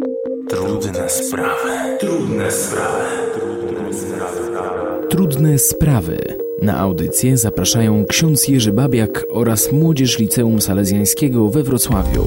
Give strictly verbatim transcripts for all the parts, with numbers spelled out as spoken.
Trudne sprawy. Trudne sprawy. Trudne sprawy. Trudne sprawy. Na audycję zapraszają ksiądz Jerzy Babiak oraz młodzież Liceum Salezjańskiego we Wrocławiu.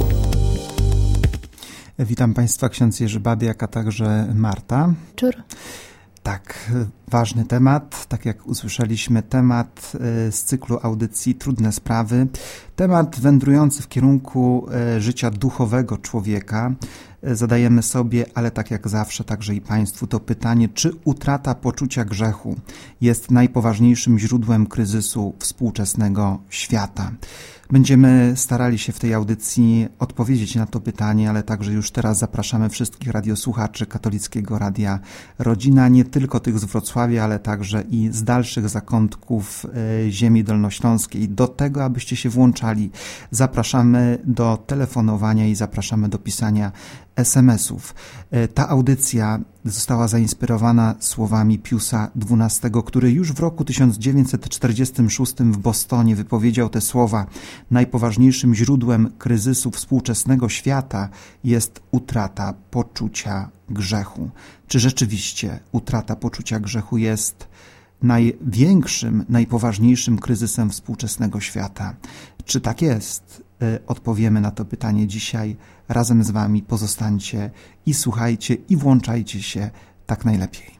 Witam Państwa, ksiądz Jerzy Babiak, a także Marta. Czur. Tak, ważny temat, tak jak usłyszeliśmy, temat z cyklu audycji Trudne sprawy. Temat wędrujący w kierunku życia duchowego człowieka. Zadajemy sobie, ale tak jak zawsze, także i Państwu, to pytanie, czy utrata poczucia grzechu jest najpoważniejszym źródłem kryzysu współczesnego świata. Będziemy starali się w tej audycji odpowiedzieć na to pytanie, ale także już teraz zapraszamy wszystkich radiosłuchaczy Katolickiego Radia Rodzina, nie tylko tych z Wrocławia, ale także i z dalszych zakątków ziemi dolnośląskiej, do tego, abyście się włączali. Zapraszamy do telefonowania i zapraszamy do pisania es em esów. Ta audycja została zainspirowana słowami Piusa dwunastego, który już w roku tysiąc dziewięćset czterdziestym szóstym w Bostonie wypowiedział te słowa: najpoważniejszym źródłem kryzysu współczesnego świata jest utrata poczucia grzechu. Czy rzeczywiście utrata poczucia grzechu jest największym, najpoważniejszym kryzysem współczesnego świata? Czy tak jest? Odpowiemy na to pytanie dzisiaj. Razem z Wami pozostańcie i słuchajcie i włączajcie się tak najlepiej.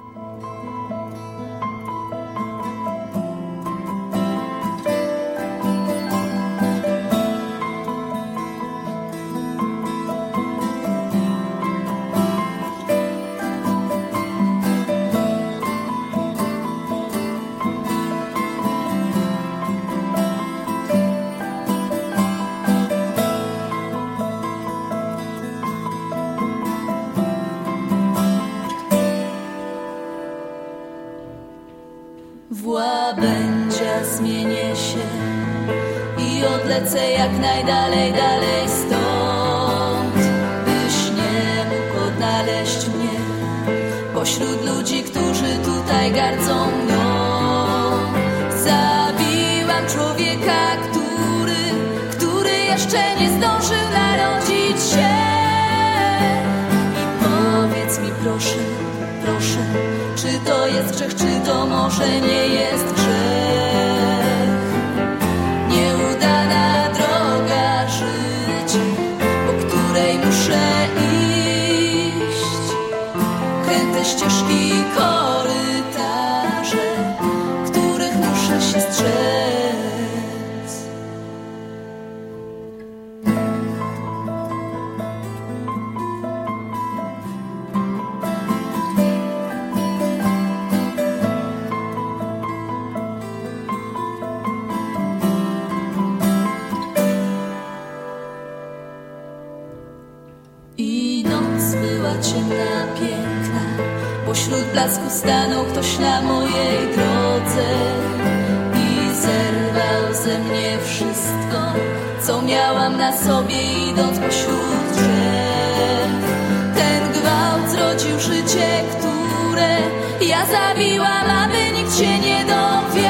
W łabędzia zmienię się i odlecę jak najdalej, dalej stąd, byś nie mógł odnaleźć mnie pośród ludzi, którzy tutaj gardzą mną. Zabiłam człowieka, który, który jeszcze nie zdążył narodzić się. I powiedz mi proszę, proszę, czy to jest grzech, czy to może nie jest grzech? Nieudana droga życia, po której muszę iść, kręte ścieżki i korytarze, których muszę się strzec. Ciemna, piękna, pośród blasku stanął ktoś na mojej drodze i zerwał ze mnie wszystko, co miałam na sobie, idąc pośród drzew. Ten gwałt zrodził życie, które ja zabiłam, aby nikt się nie dowiedział.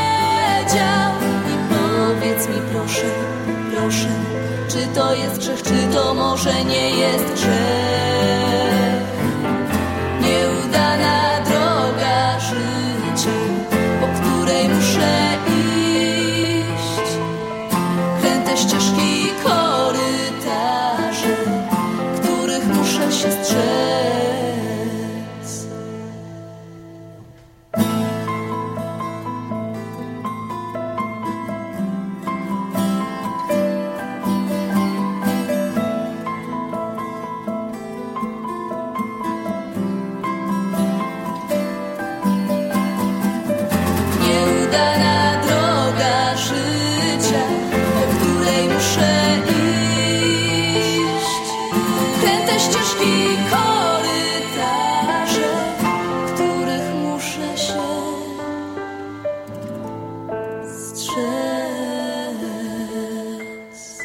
I powiedz mi proszę, proszę, czy to jest grzech, czy to może nie jest grzech? Nieudana droga życia, po której muszę iść, kręte ścieżki i korytarze, których muszę się strzec. Nieudana droga życia, po której muszę iść, kręte ścieżki i korytarze, których muszę się strzec.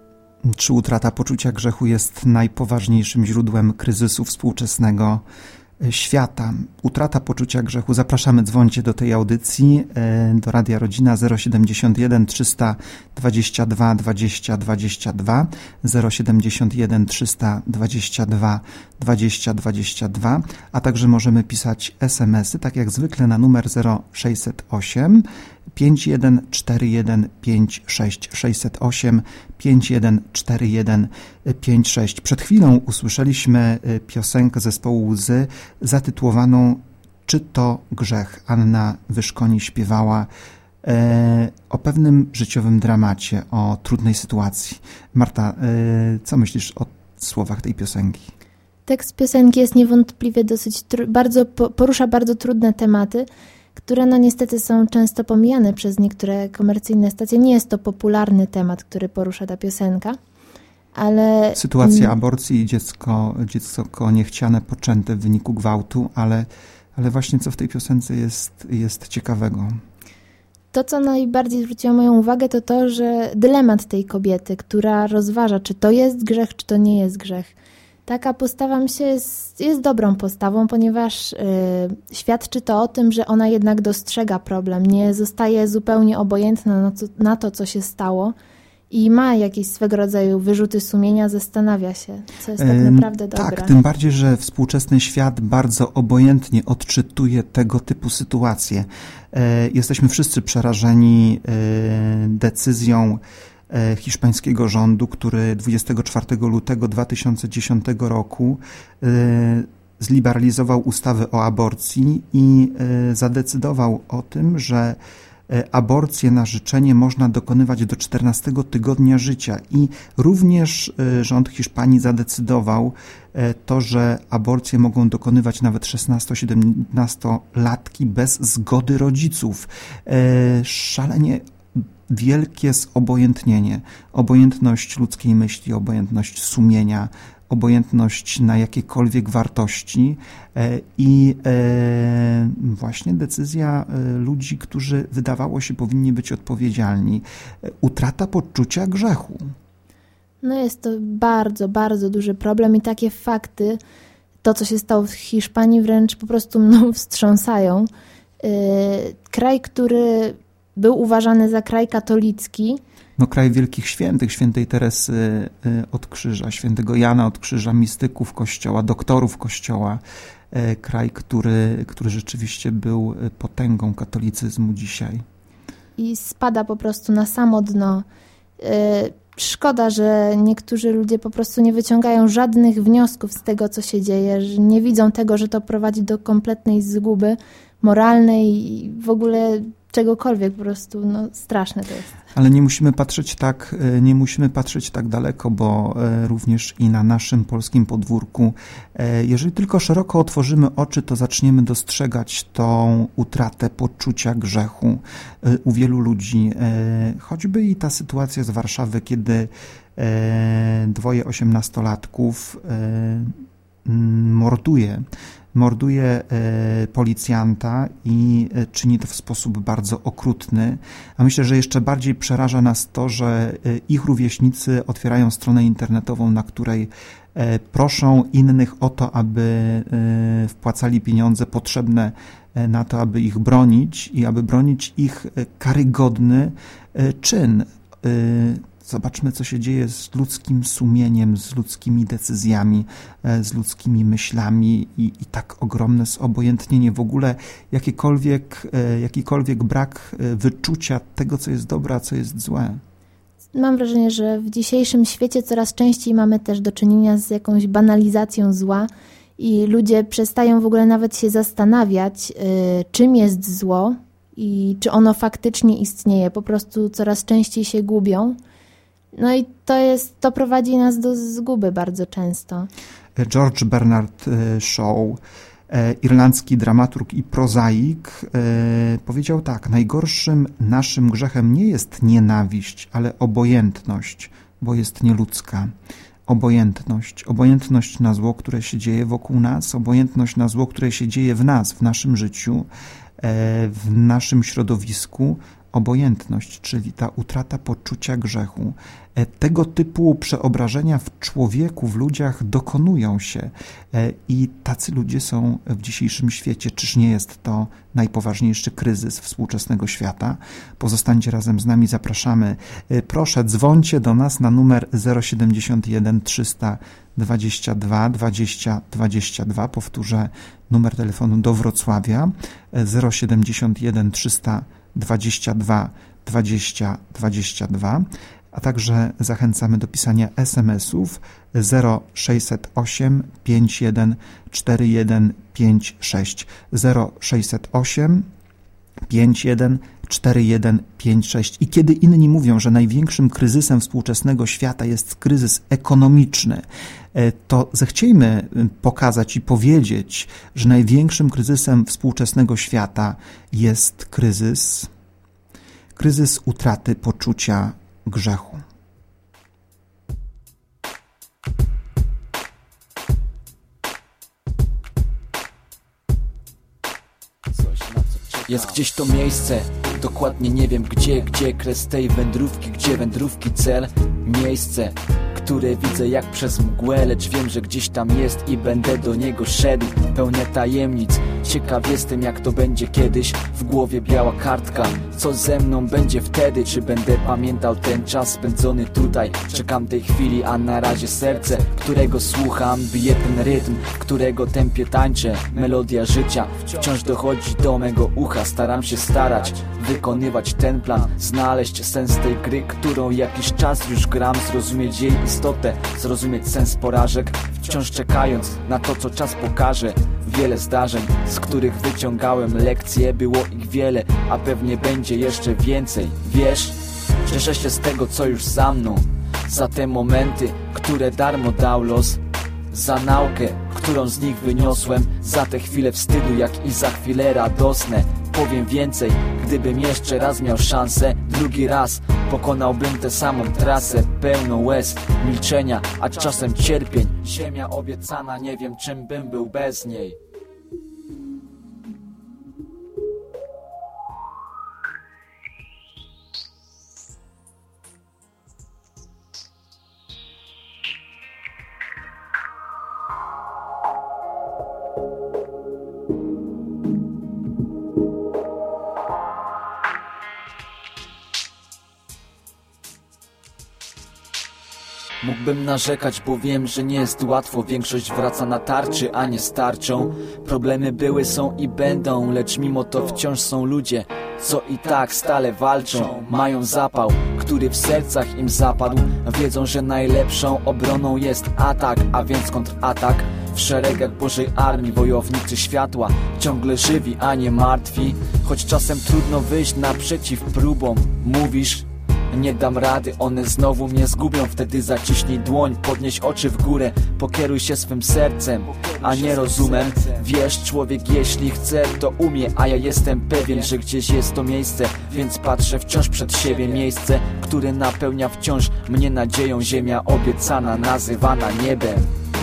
Czy utrata poczucia grzechu jest najpoważniejszym źródłem kryzysu współczesnego świata, utrata poczucia grzechu. Zapraszamy, dzwońcie do tej audycji, do Radia Rodzina zero siedemdziesiąt jeden trzysta dwadzieścia dwa dwadzieścia dwadzieścia dwa, zero siedemdziesiąt jeden trzysta dwadzieścia dwa dwadzieścia dwadzieścia dwa, a także możemy pisać es em esy, tak jak zwykle na numer zero sześćset osiem pięć jeden cztery jeden pięć sześć sześćset osiem pięć jeden cztery jeden pięć sześć. Przed chwilą usłyszeliśmy piosenkę zespołu Łzy zatytułowaną Czy to grzech? Anna Wyszkoni śpiewała e, o pewnym życiowym dramacie, o trudnej sytuacji. Marta, e, co myślisz o słowach tej piosenki? Tekst piosenki jest niewątpliwie dosyć, tr- bardzo porusza bardzo trudne tematy, które no niestety są często pomijane przez niektóre komercyjne stacje. Nie jest to popularny temat, który porusza ta piosenka, ale... Sytuacja aborcji i dziecko, dziecko niechciane, poczęte w wyniku gwałtu, ale, ale właśnie co w tej piosence jest, jest ciekawego? To, co najbardziej zwróciło moją uwagę, to to, że dylemat tej kobiety, która rozważa, czy to jest grzech, czy to nie jest grzech. Taka postawa, myślę, jest, jest dobrą postawą, ponieważ y, świadczy to o tym, że ona jednak dostrzega problem, nie zostaje zupełnie obojętna na to, na to, co się stało i ma jakieś swego rodzaju wyrzuty sumienia, zastanawia się, co jest tak naprawdę dobre. Tak, tym bardziej, że współczesny świat bardzo obojętnie odczytuje tego typu sytuacje. Jesteśmy wszyscy przerażeni decyzją hiszpańskiego rządu, który dwudziestego czwartego lutego dwa tysiące dziesiątego roku zliberalizował ustawę o aborcji i zadecydował o tym, że aborcję na życzenie można dokonywać do czternastego tygodnia życia i również rząd Hiszpanii zadecydował to, że aborcje mogą dokonywać nawet szesnasto-siedemnastolatki bez zgody rodziców. Szalenie wielkie zobojętnienie, obojętność ludzkiej myśli, obojętność sumienia, obojętność na jakiekolwiek wartości i właśnie decyzja ludzi, którzy wydawało się powinni być odpowiedzialni. Utrata poczucia grzechu. No jest to bardzo, bardzo duży problem i takie fakty, to co się stało w Hiszpanii wręcz po prostu mną wstrząsają. Kraj, który był uważany za kraj katolicki. No kraj wielkich świętych, świętej Teresy od Krzyża, świętego Jana od Krzyża, mistyków Kościoła, doktorów Kościoła. Kraj, który, który rzeczywiście był potęgą katolicyzmu dzisiaj. I spada po prostu na samo dno. Szkoda, że niektórzy ludzie po prostu nie wyciągają żadnych wniosków z tego, co się dzieje, że nie widzą tego, że to prowadzi do kompletnej zguby moralnej i w ogóle czegokolwiek, po prostu no, straszne to jest. Ale nie musimy patrzeć tak, nie musimy patrzeć tak daleko, bo również i na naszym polskim podwórku, jeżeli tylko szeroko otworzymy oczy, to zaczniemy dostrzegać tą utratę poczucia grzechu u wielu ludzi. Choćby i ta sytuacja z Warszawy, kiedy dwoje osiemnastolatków morduje morduje policjanta i czyni to w sposób bardzo okrutny. A myślę, że jeszcze bardziej przeraża nas to, że ich rówieśnicy otwierają stronę internetową, na której proszą innych o to, aby wpłacali pieniądze potrzebne na to, aby ich bronić i aby bronić ich karygodny czyn. Zobaczmy, co się dzieje z ludzkim sumieniem, z ludzkimi decyzjami, z ludzkimi myślami i, i tak ogromne zobojętnienie, w ogóle jakiekolwiek, jakikolwiek brak wyczucia tego, co jest dobre, a co jest złe. Mam wrażenie, że w dzisiejszym świecie coraz częściej mamy też do czynienia z jakąś banalizacją zła i ludzie przestają w ogóle nawet się zastanawiać, czym jest zło i czy ono faktycznie istnieje. Po prostu coraz częściej się gubią. No i to jest, to prowadzi nas do zguby bardzo często. George Bernard Shaw, irlandzki dramaturg i prozaik, powiedział tak: najgorszym naszym grzechem nie jest nienawiść, ale obojętność, bo jest nieludzka. Obojętność. Obojętność na zło, które się dzieje wokół nas, obojętność na zło, które się dzieje w nas, w naszym życiu, w naszym środowisku, obojętność, czyli ta utrata poczucia grzechu. Tego typu przeobrażenia w człowieku, w ludziach dokonują się i tacy ludzie są w dzisiejszym świecie. Czyż nie jest to najpoważniejszy kryzys współczesnego świata? Pozostańcie razem z nami, zapraszamy. Proszę, dzwońcie do nas na numer zero siedemdziesiąt jeden trzysta dwadzieścia dwa dwadzieścia dwadzieścia dwa. Powtórzę numer telefonu do Wrocławia zero siedemdziesiąt jeden trzysta dwadzieścia dwa dwadzieścia dwadzieścia dwa, a także zachęcamy do pisania es em esów zero sześćset osiem pięć jeden cztery jeden pięć sześć zero sześćset osiem pięć jeden cztery jeden pięć sześć. I kiedy inni mówią, że największym kryzysem współczesnego świata jest kryzys ekonomiczny, to zechciejmy pokazać i powiedzieć, że największym kryzysem współczesnego świata jest kryzys, kryzys utraty poczucia grzechu. Jest gdzieś to miejsce, dokładnie nie wiem gdzie, gdzie kres tej wędrówki, gdzie wędrówki cel, miejsce, które widzę jak przez mgłę, lecz wiem, że gdzieś tam jest i będę do niego szedł, pełne tajemnic. Ciekaw jestem, jak to będzie kiedyś, w głowie biała kartka, co ze mną będzie wtedy, czy będę pamiętał ten czas spędzony tutaj. Czekam tej chwili, a na razie serce, którego słucham, bije ten rytm, którego tempie tańczę. Melodia życia wciąż dochodzi do mego ucha, staram się starać, wykonywać ten plan, znaleźć sens tej gry, którą jakiś czas już gram, zrozumieć jej istotę, zrozumieć sens porażek, wciąż czekając na to, co czas pokaże. Wiele zdarzeń, z których wyciągałem lekcje, było ich wiele, a pewnie będzie jeszcze więcej. Wiesz, cieszę się z tego, co już za mną, za te momenty, które darmo dał los, za naukę, którą z nich wyniosłem, za te chwile wstydu, jak i za chwile radosne. Powiem więcej, gdybym jeszcze raz miał szansę, drugi raz pokonałbym tę samą trasę, pełną łez, milczenia, a czasem cierpień. Ziemia obiecana, nie wiem, czym bym był bez niej. Mógłbym narzekać, bo wiem, że nie jest łatwo. Większość wraca na tarczy, a nie starczą. Problemy były, są i będą, lecz mimo to wciąż są ludzie, co i tak stale walczą. Mają zapał, który w sercach im zapadł. Wiedzą, że najlepszą obroną jest atak, a więc kontratak. W szeregach Bożej Armii wojownicy światła, ciągle żywi, a nie martwi. Choć czasem trudno wyjść naprzeciw próbom. Mówisz, nie dam rady, one znowu mnie zgubią. Wtedy zaciśnij dłoń, podnieś oczy w górę, pokieruj się swym sercem, a nie rozumem. Wiesz, człowiek jeśli chce, to umie, a ja jestem pewien, że gdzieś jest to miejsce, więc patrzę wciąż przed siebie. Miejsce, które napełnia wciąż mnie nadzieją. Ziemia obiecana, nazywana niebem.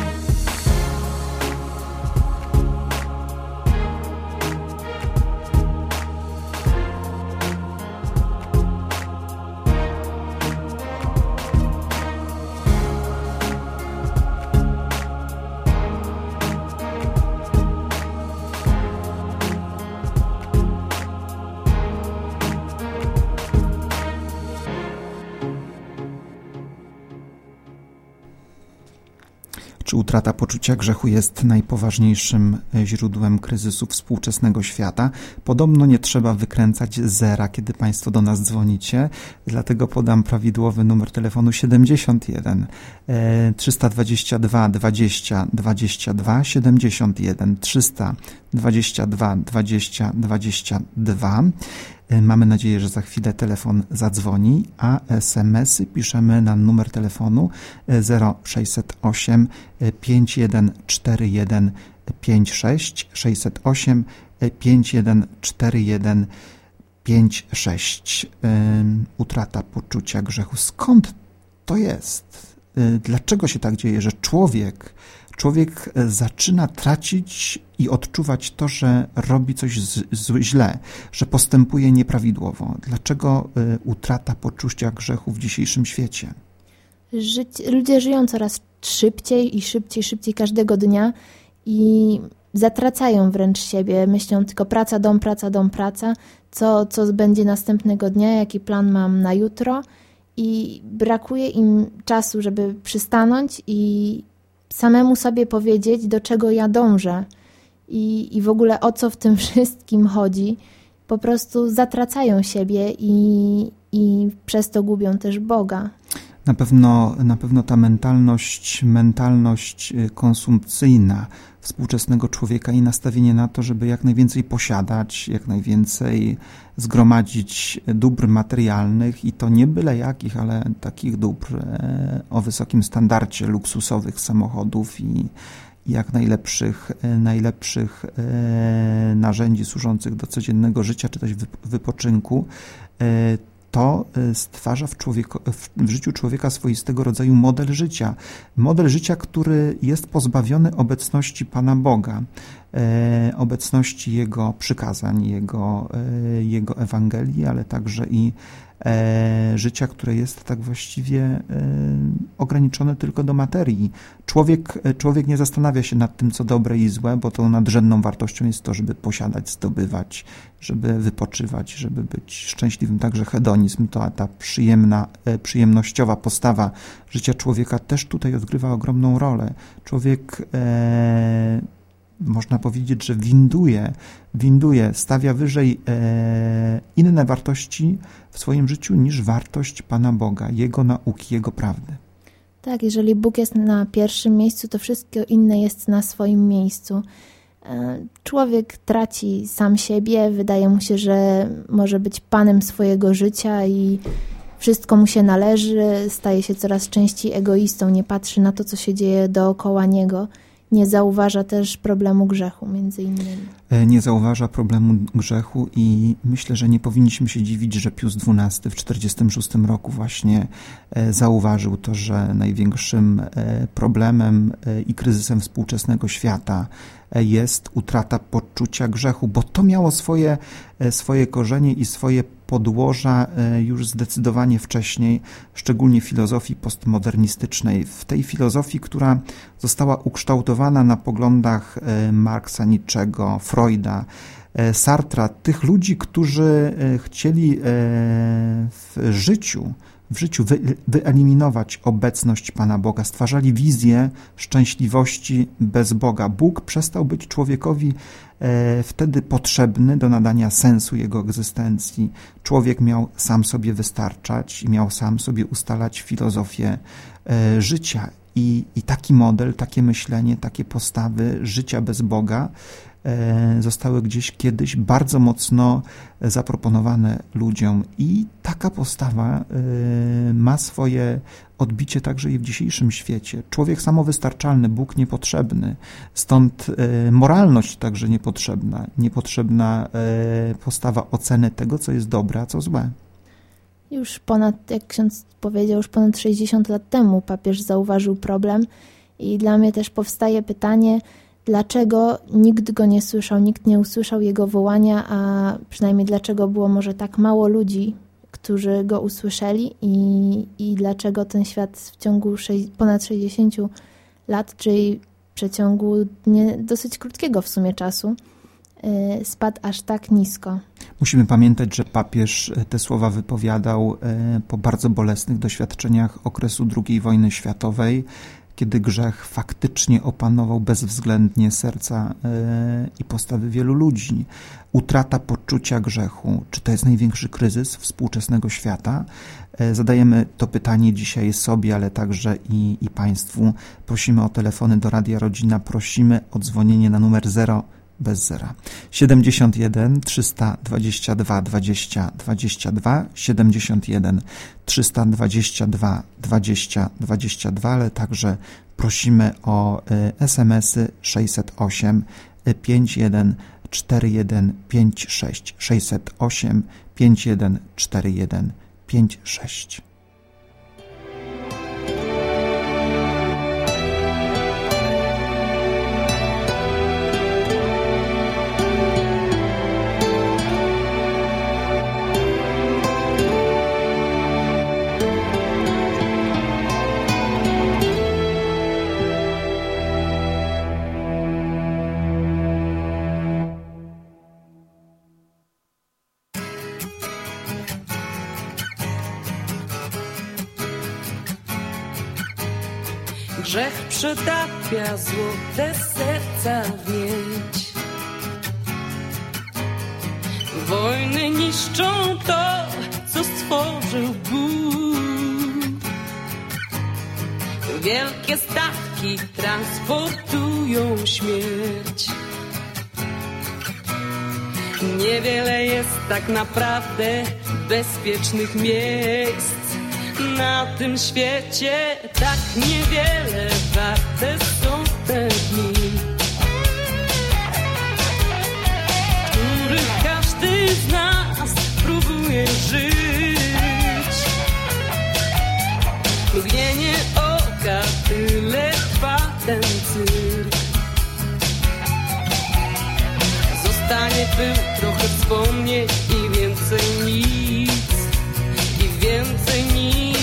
Czy utrata poczucia grzechu jest najpoważniejszym źródłem kryzysu współczesnego świata? Podobno nie trzeba wykręcać zera, kiedy Państwo do nas dzwonicie, dlatego podam prawidłowy numer telefonu siedemdziesiąt jeden trzysta dwadzieścia dwa dwadzieścia dwadzieścia dwa, siedemdziesiąt jeden trzysta dwadzieścia dwa dwadzieścia dwadzieścia dwa. Mamy nadzieję, że za chwilę telefon zadzwoni, a es em esy piszemy na numer telefonu zero sześćset osiem pięć jeden cztery jeden pięć sześć sześćset osiem pięć jeden cztery jeden pięć sześć. Utrata poczucia grzechu. Skąd to jest? Dlaczego się tak dzieje, że człowiek, człowiek zaczyna tracić i odczuwać to, że robi coś z, z, źle, że postępuje nieprawidłowo. Dlaczego utrata poczucia grzechu w dzisiejszym świecie? Życie, ludzie żyją coraz szybciej i szybciej, szybciej każdego dnia i zatracają wręcz siebie. Myślą tylko praca, dom, praca, dom, praca. Co, co będzie następnego dnia, jaki plan mam na jutro. I brakuje im czasu, żeby przystanąć i samemu sobie powiedzieć, do czego ja dążę i, i w ogóle o co w tym wszystkim chodzi. Po prostu zatracają siebie i, i przez to gubią też Boga. Na pewno, na pewno ta mentalność, mentalność konsumpcyjna współczesnego człowieka i nastawienie na to, żeby jak najwięcej posiadać, jak najwięcej zgromadzić dóbr materialnych i to nie byle jakich, ale takich dóbr o wysokim standardzie, luksusowych samochodów i jak najlepszych, najlepszych narzędzi służących do codziennego życia czy też wypoczynku, to stwarza w, człowieku, w życiu człowieka swoistego rodzaju model życia. Model życia, który jest pozbawiony obecności Pana Boga, e, obecności Jego przykazań, Jego, e, Jego Ewangelii, ale także i e, życia, które jest tak właściwie e, ograniczone tylko do materii. Człowiek, człowiek nie zastanawia się nad tym, co dobre i złe, bo tą nadrzędną wartością jest to, żeby posiadać, zdobywać, żeby wypoczywać, żeby być szczęśliwym. Także hedonizm, to ta przyjemna, przyjemnościowa postawa życia człowieka też tutaj odgrywa ogromną rolę. Człowiek, e, można powiedzieć, że winduje, winduje, stawia wyżej e, inne wartości w swoim życiu niż wartość Pana Boga, Jego nauki, Jego prawdy. Tak, jeżeli Bóg jest na pierwszym miejscu, to wszystko inne jest na swoim miejscu. Człowiek traci sam siebie, wydaje mu się, że może być panem swojego życia i wszystko mu się należy, staje się coraz częściej egoistą, nie patrzy na to, co się dzieje dookoła niego, nie zauważa też problemu grzechu między innymi. Nie zauważa problemu grzechu i myślę, że nie powinniśmy się dziwić, że Pius dwunasty w czterdziestym szóstym roku właśnie zauważył to, że największym problemem i kryzysem współczesnego świata jest utrata poczucia grzechu, bo to miało swoje, swoje korzenie i swoje podłoża już zdecydowanie wcześniej, szczególnie w filozofii postmodernistycznej. W tej filozofii, która została ukształtowana na poglądach Marksa, Nietzschego, Freuda, Sartra, tych ludzi, którzy chcieli w życiu w życiu wy, wyeliminować obecność Pana Boga, stwarzali wizję szczęśliwości bez Boga. Bóg przestał być człowiekowi e, wtedy potrzebny do nadania sensu jego egzystencji. Człowiek miał sam sobie wystarczać i miał sam sobie ustalać filozofię e, życia. I, I taki model, takie myślenie, takie postawy życia bez Boga zostały gdzieś kiedyś bardzo mocno zaproponowane ludziom i taka postawa ma swoje odbicie także i w dzisiejszym świecie. Człowiek samowystarczalny, Bóg niepotrzebny, stąd moralność także niepotrzebna, niepotrzebna postawa oceny tego, co jest dobre, a co złe. Już ponad, jak ksiądz powiedział, już ponad sześćdziesiąt lat temu papież zauważył problem i dla mnie też powstaje pytanie, dlaczego nikt go nie słyszał, nikt nie usłyszał jego wołania, a przynajmniej dlaczego było może tak mało ludzi, którzy go usłyszeli i, i dlaczego ten świat w ciągu sześć, ponad sześćdziesięciu lat, czyli w przeciągu nie, dosyć krótkiego w sumie czasu, yy, spadł aż tak nisko. Musimy pamiętać, że papież te słowa wypowiadał yy, po bardzo bolesnych doświadczeniach okresu drugiej wojny światowej, kiedy grzech faktycznie opanował bezwzględnie serca i postawy wielu ludzi. Utrata poczucia grzechu, czy to jest największy kryzys współczesnego świata? Zadajemy to pytanie dzisiaj sobie, ale także i, i Państwu. Prosimy o telefony do Radia Rodzina, prosimy o dzwonienie na numer zero bez zera. siedemdziesiąt jeden trzysta dwadzieścia dwa dwadzieścia dwadzieścia dwa, siedemdziesiąt jeden trzysta dwadzieścia dwa dwadzieścia dwadzieścia dwa, ale także prosimy o es em esy sześćset osiem pięć jeden cztery jeden pięć sześć, sześćset osiem pięć jeden cztery jeden pięć sześć. Grzech przetapia złote serca w miedź. Wojny niszczą to, co stworzył Bóg. Wielkie statki transportują śmierć. Niewiele jest tak naprawdę bezpiecznych miejsc na tym świecie. Tak niewiele warte są te dni, w których każdy z nas próbuje żyć. Mgnienie oka, tyle trwa ten cyrk. Zostanie był trochę wspomnień i więcej nic, i więcej nic.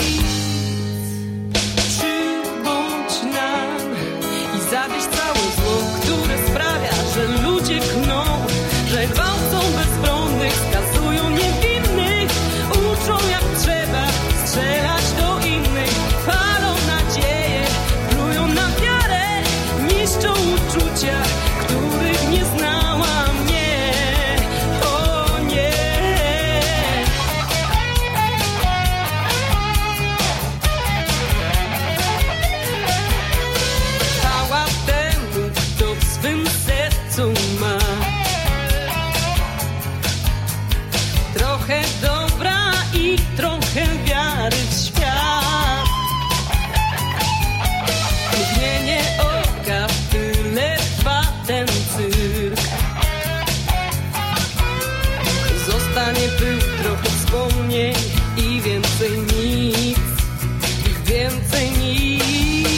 Przybądź nam i zabierz całe zło, które sprawia, że ludzie kną, że gwałcą bezbronnych, skazują niewinnych, uczą jak trzeba strzelać do innych, palą nadzieję, plują na wiarę, niszczą uczucia, których nie znałam. Ma trochę dobra i trochę wiary w świat. Mgnienie oka, tyle trwa ten cyrk. Zostanie był trochę wspomnień i więcej nic, i więcej nic.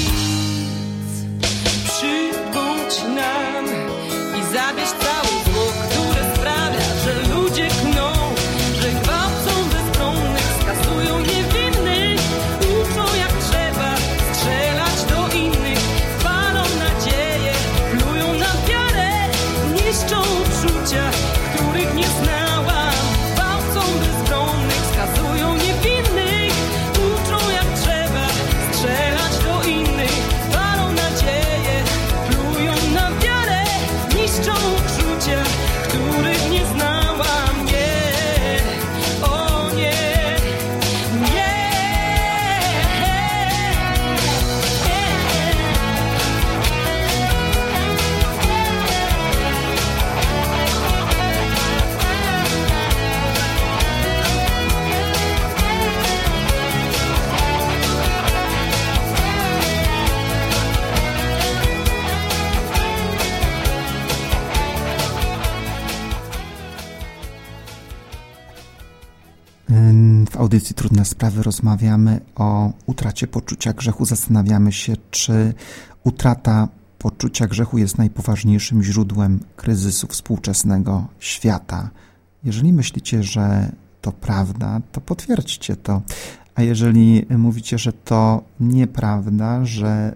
Przybądź nam i zabierz całe zło, które sprawia, że ludzie kną, że gwałcą bezbronnych, skazują niewinnych, uczą jak trzeba strzelać do innych, palą nadzieję, plują na wiarę, niszczą uczucia, których nie znałam. Gwałcą bezbronnych, skazują niewinnych, uczą jak trzeba strzelać do innych, palą nadzieję, plują na wiarę, niszczą uczucia, których nie znałam. Nie, o nie, nie, W audycji Trudne Sprawy rozmawiamy o utracie poczucia grzechu. Zastanawiamy się, czy utrata poczucia grzechu jest najpoważniejszym źródłem kryzysu współczesnego świata. Jeżeli myślicie, że to prawda, to potwierdźcie to. A jeżeli mówicie, że to nieprawda, że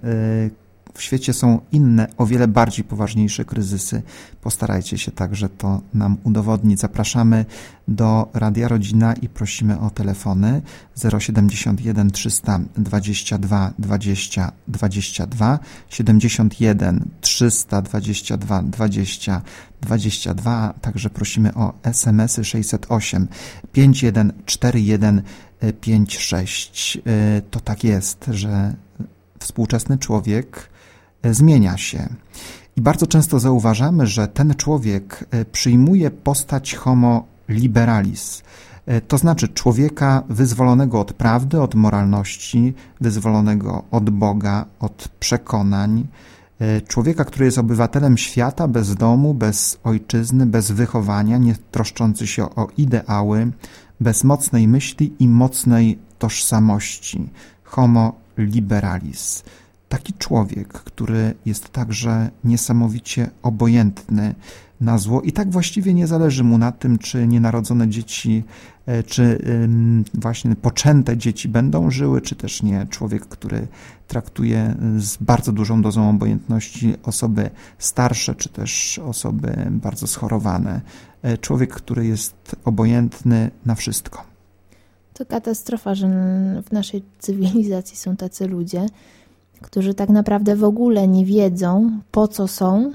w świecie są inne, o wiele bardziej poważniejsze kryzysy, postarajcie się także to nam udowodnić. Zapraszamy do Radia Rodzina i prosimy o telefony zero siedemdziesiąt jeden trzysta dwadzieścia dwa dwadzieścia dwadzieścia dwa, siedemdziesiąt jeden trzysta dwadzieścia dwa dwadzieścia dwadzieścia dwa, także prosimy o es em esy sześćset osiem pięć jeden cztery jeden pięć sześć. To tak jest, że współczesny człowiek zmienia się. I bardzo często zauważamy, że ten człowiek przyjmuje postać homo liberalis, to znaczy człowieka wyzwolonego od prawdy, od moralności, wyzwolonego od Boga, od przekonań, człowieka, który jest obywatelem świata, bez domu, bez ojczyzny, bez wychowania, nie troszczący się o ideały, bez mocnej myśli i mocnej tożsamości. Homo liberalis. Taki człowiek, który jest także niesamowicie obojętny na zło i tak właściwie nie zależy mu na tym, czy nienarodzone dzieci, czy właśnie poczęte dzieci będą żyły, czy też nie. Człowiek, który traktuje z bardzo dużą dozą obojętności osoby starsze, czy też osoby bardzo schorowane. Człowiek, który jest obojętny na wszystko. To katastrofa, że w naszej cywilizacji są tacy ludzie. którzy tak naprawdę w ogóle nie wiedzą, po co są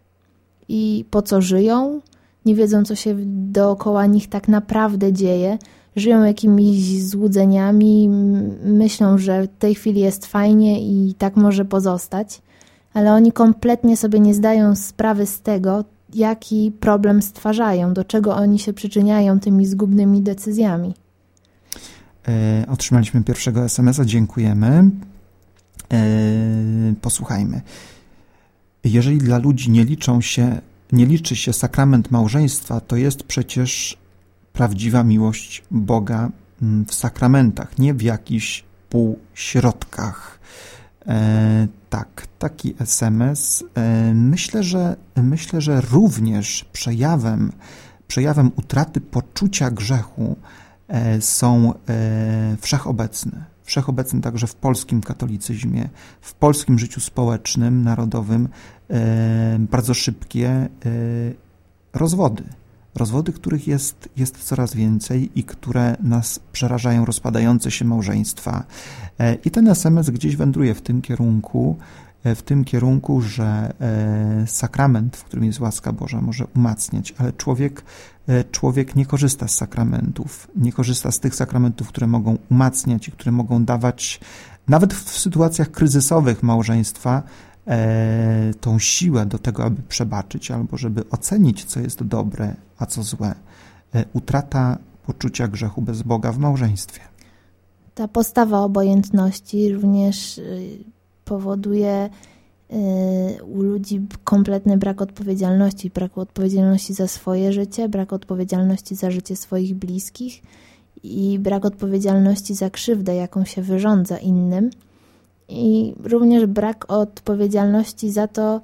i po co żyją, nie wiedzą, co się dookoła nich tak naprawdę dzieje, żyją jakimiś złudzeniami, myślą, że w tej chwili jest fajnie i tak może pozostać, ale oni kompletnie sobie nie zdają sprawy z tego, jaki problem stwarzają, do czego oni się przyczyniają tymi zgubnymi decyzjami. E, otrzymaliśmy pierwszego es em es a, dziękujemy. E, posłuchajmy. Jeżeli dla ludzi nie liczą się, nie liczy się sakrament małżeństwa, to jest przecież prawdziwa miłość Boga w sakramentach, nie w jakichś półśrodkach. E, tak, taki es em es. E, myślę, że myślę, że również przejawem, przejawem utraty poczucia grzechu e, są e, wszechobecne. Wszechobecne także w polskim katolicyzmie, w polskim życiu społecznym, narodowym, e, bardzo szybkie e, rozwody. Rozwody, których jest, jest coraz więcej i które nas przerażają, rozpadające się małżeństwa. I ten es em es gdzieś wędruje w tym kierunku, w tym kierunku, że sakrament, w którym jest łaska Boża, może umacniać, ale człowiek, człowiek nie korzysta z sakramentów, nie korzysta z tych sakramentów, które mogą umacniać i które mogą dawać, nawet w sytuacjach kryzysowych małżeństwa, E, tą siłę do tego, aby przebaczyć albo żeby ocenić, co jest dobre, a co złe. E, utrata poczucia grzechu bez Boga w małżeństwie. Ta postawa obojętności również y, powoduje y, u ludzi kompletny brak odpowiedzialności, brak odpowiedzialności za swoje życie, brak odpowiedzialności za życie swoich bliskich i brak odpowiedzialności za krzywdę, jaką się wyrządza innym. I również brak odpowiedzialności za to,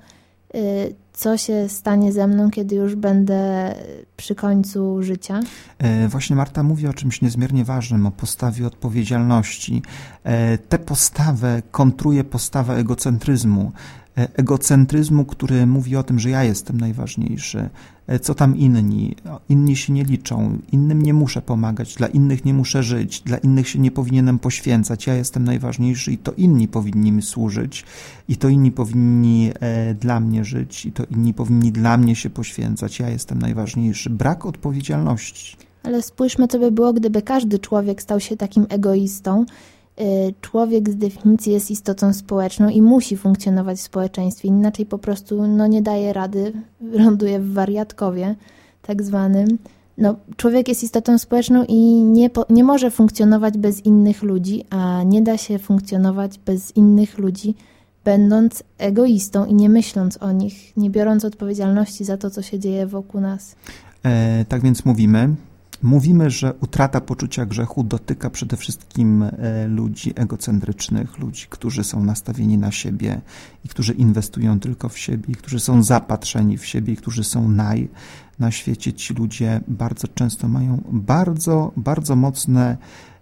co się stanie ze mną, kiedy już będę przy końcu życia. Właśnie Marta mówi o czymś niezmiernie ważnym, o postawie odpowiedzialności. Tę postawę kontruje postawa egocentryzmu. Egocentryzmu, który mówi o tym, że ja jestem najważniejszy. Co tam inni? Inni się nie liczą, innym nie muszę pomagać, dla innych nie muszę żyć, dla innych się nie powinienem poświęcać, ja jestem najważniejszy i to inni powinni mi służyć, i to inni powinni e, dla mnie żyć, i to inni powinni dla mnie się poświęcać, ja jestem najważniejszy. Brak odpowiedzialności. Ale spójrzmy, co by było, gdyby każdy człowiek stał się takim egoistą. Człowiek z definicji jest istotą społeczną i musi funkcjonować w społeczeństwie, inaczej po prostu no, nie daje rady, ląduje w wariatkowie tak zwanym. No, człowiek jest istotą społeczną i nie, po, nie może funkcjonować bez innych ludzi, a nie da się funkcjonować bez innych ludzi, będąc egoistą i nie myśląc o nich, nie biorąc odpowiedzialności za to, co się dzieje wokół nas. E, tak więc mówimy, Mówimy, że utrata poczucia grzechu dotyka przede wszystkim ludzi egocentrycznych, ludzi, którzy są nastawieni na siebie i którzy inwestują tylko w siebie, i którzy są zapatrzeni w siebie, i którzy są naj na świecie. Ci ludzie bardzo często mają bardzo, bardzo mocne,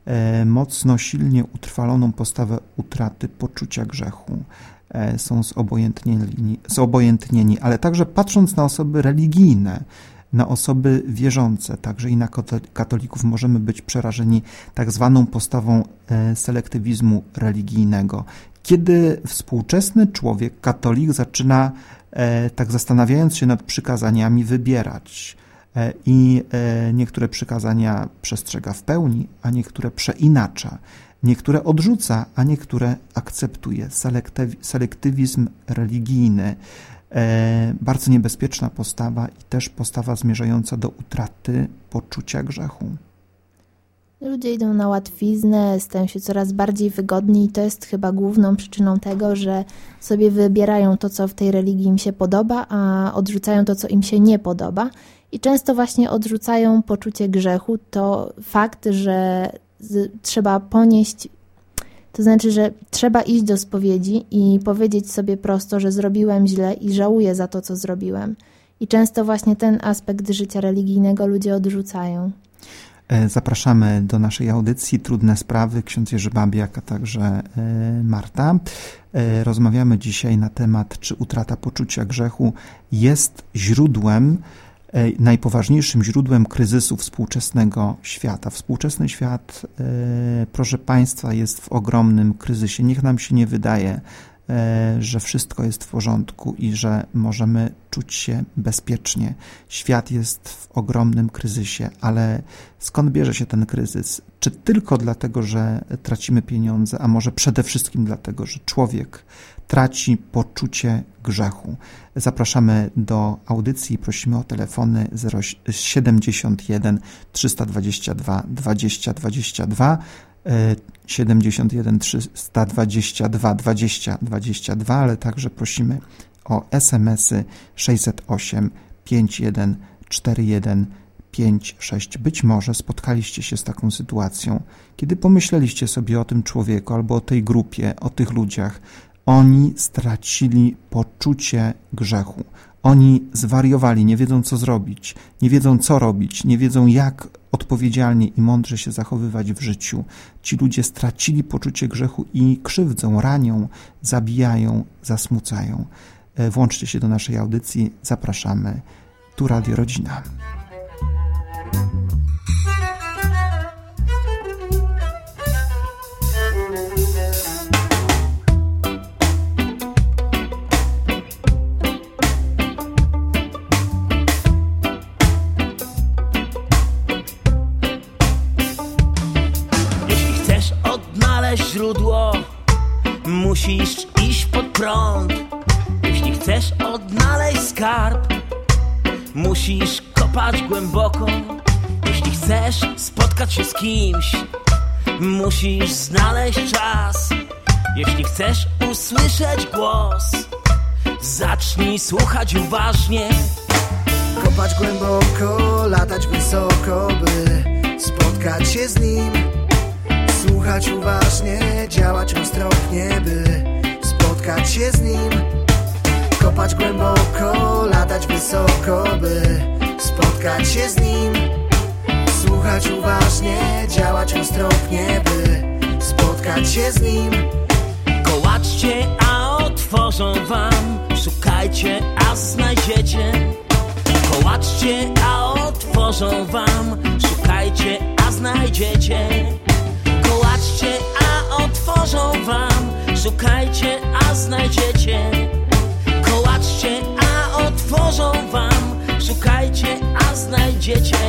mocno, silnie utrwaloną postawę utraty poczucia grzechu. Są zobojętnieni, zobojętnieni, ale także patrząc na osoby religijne, na osoby wierzące, także i na katolików możemy być przerażeni tak zwaną postawą selektywizmu religijnego. Kiedy współczesny człowiek, katolik, zaczyna, tak zastanawiając się nad przykazaniami, wybierać i niektóre przykazania przestrzega w pełni, a niektóre przeinacza, niektóre odrzuca, a niektóre akceptuje. Selektywizm religijny. E, bardzo niebezpieczna postawa i też postawa zmierzająca do utraty poczucia grzechu. Ludzie idą na łatwiznę, stają się coraz bardziej wygodni i to jest chyba główną przyczyną tego, że sobie wybierają to, co w tej religii im się podoba, a odrzucają to, co im się nie podoba. I często właśnie odrzucają poczucie grzechu. To fakt, że z, trzeba ponieść, to znaczy, że trzeba iść do spowiedzi i powiedzieć sobie prosto, że zrobiłem źle i żałuję za to, co zrobiłem. I często właśnie ten aspekt życia religijnego ludzie odrzucają. Zapraszamy do naszej audycji Trudne Sprawy, ksiądz Jerzy Babiak, a także Marta. Rozmawiamy dzisiaj na temat, czy utrata poczucia grzechu jest źródłem najpoważniejszym źródłem kryzysu współczesnego świata. Współczesny świat, proszę Państwa, jest w ogromnym kryzysie. Niech nam się nie wydaje, że wszystko jest w porządku i że możemy czuć się bezpiecznie. Świat jest w ogromnym kryzysie, ale skąd bierze się ten kryzys? Czy tylko dlatego, że tracimy pieniądze, a może przede wszystkim dlatego, że człowiek traci poczucie grzechu? Zapraszamy do audycji i prosimy o telefony zero siedemdziesiąt jeden trzysta dwadzieścia dwa dwadzieścia dwadzieścia dwa, siedemdziesiąt jeden trzysta dwadzieścia dwa dwadzieścia dwadzieścia dwa, ale także prosimy o es em esy sześćset osiem pięćdziesiąt jeden czterdzieści jeden pięćdziesiąt sześć. Być może spotkaliście się z taką sytuacją, kiedy pomyśleliście sobie o tym człowieku albo o tej grupie, o tych ludziach. Oni stracili poczucie grzechu. Oni zwariowali, nie wiedzą co zrobić, nie wiedzą co robić, nie wiedzą jak odpowiedzialnie i mądrze się zachowywać w życiu. Ci ludzie stracili poczucie grzechu i krzywdzą, ranią, zabijają, zasmucają. Włączcie się do naszej audycji, zapraszamy. Tu Radio Rodzina. Źródło, musisz iść pod prąd. Jeśli chcesz odnaleźć skarb, musisz kopać głęboko. Jeśli chcesz spotkać się z kimś, musisz znaleźć czas. Jeśli chcesz usłyszeć głos, zacznij słuchać uważnie. Kopać głęboko, latać wysoko, by spotkać się z nim. Słuchać uważnie, działać roztropnie, by spotkać się z nim. Kopać głęboko, latać wysoko, by spotkać się z nim. Słuchać uważnie, działać roztropnie, by spotkać się z nim. Kołaczcie, a otworzą wam, szukajcie, a znajdziecie. Kołaczcie, a otworzą wam, szukajcie, a znajdziecie. Kołaczcie, a otworzą wam, szukajcie, a znajdziecie. Kołaczcie, a otworzą wam, szukajcie, a znajdziecie.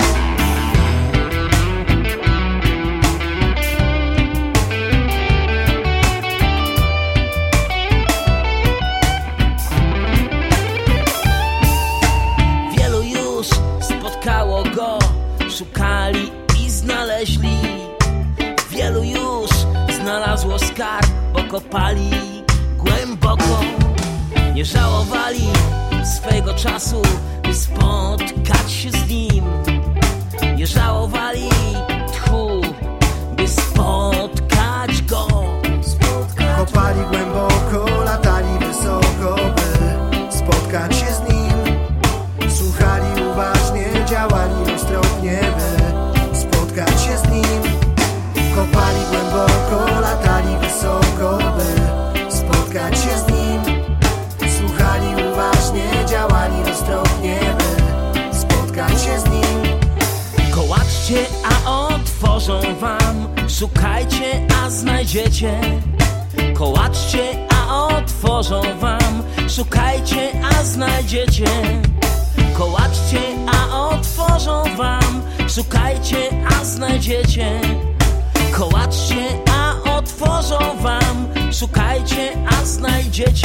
Wielu już spotkało go, szukali i znaleźli. Wielu już znalazło skarb, bo kopali głęboko. Nie żałowali swego czasu, by spotkać się z nim. Nie żałowali tchu, by spotkać go. Kopali głęboko, latali wysoko, by spotkać się z nim. Słuchali uważnie, działali roztropnie, by spotkać się z nim. Kopali głęboko, latali wysoko, by spotkać się z nim. Słuchali uważnie, działali roztropnie, by spotkać się z nim. Kołaczcie, a otworzą wam, szukajcie, a znajdziecie. Kołaczcie, a otworzą wam, szukajcie, a znajdziecie. Kołaczcie, a otworzą wam, szukajcie, a znajdziecie. Kołaczcie, a otworzą wam, szukajcie, a znajdziecie.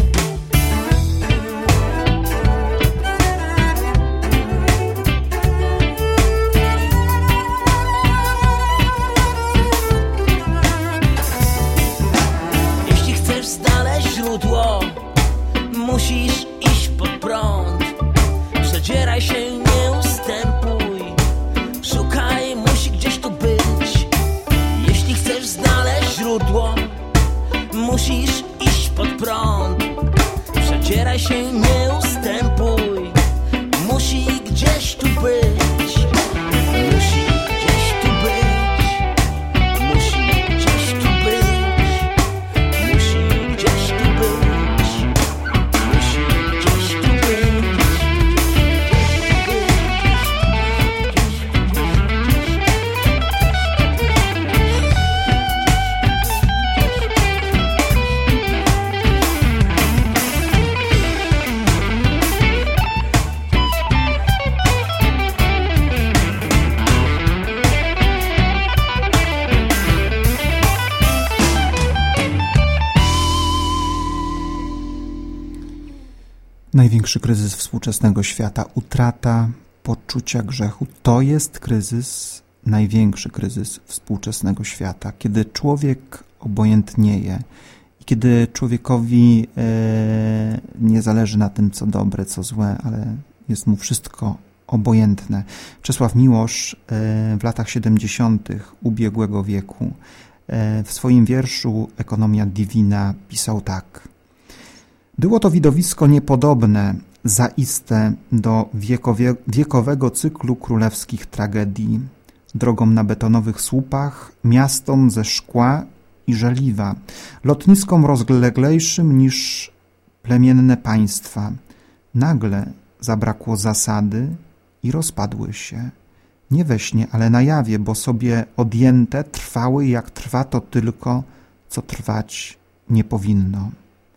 Jeśli chcesz znaleźć źródło, musisz iść pod prąd. Przedzieraj się, nie ustępuj. Szukaj, musi gdzieś tu być. Jeśli chcesz znaleźć źródło, musisz iść pod prąd. Przedzieraj się, nie ustępuj. Musi gdzieś tu być. Musi gdzieś tu być. Musi gdzieś tu być. Musi gdzieś tu być. Musi gdzieś tu być. Największy kryzys współczesnego świata, utrata poczucia grzechu, to jest kryzys, największy kryzys współczesnego świata, kiedy człowiek obojętnieje i kiedy człowiekowi e, nie zależy na tym, co dobre, co złe, ale jest mu wszystko obojętne. Czesław Miłosz e, w latach siedemdziesiątych ubiegłego wieku e, w swoim wierszu Economia Divina pisał tak: było to widowisko niepodobne zaiste do wiekowie, wiekowego cyklu królewskich tragedii, drogą na betonowych słupach, miastom ze szkła i żeliwa, lotniskom rozleglejszym niż plemienne państwa. Nagle zabrakło zasady i rozpadły się. Nie we śnie, ale na jawie, bo sobie odjęte trwały, jak trwa to tylko, co trwać nie powinno.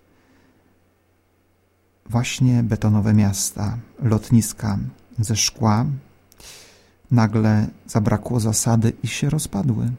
Właśnie betonowe miasta, lotniska ze szkła, nagle zabrakło zasady i się rozpadły.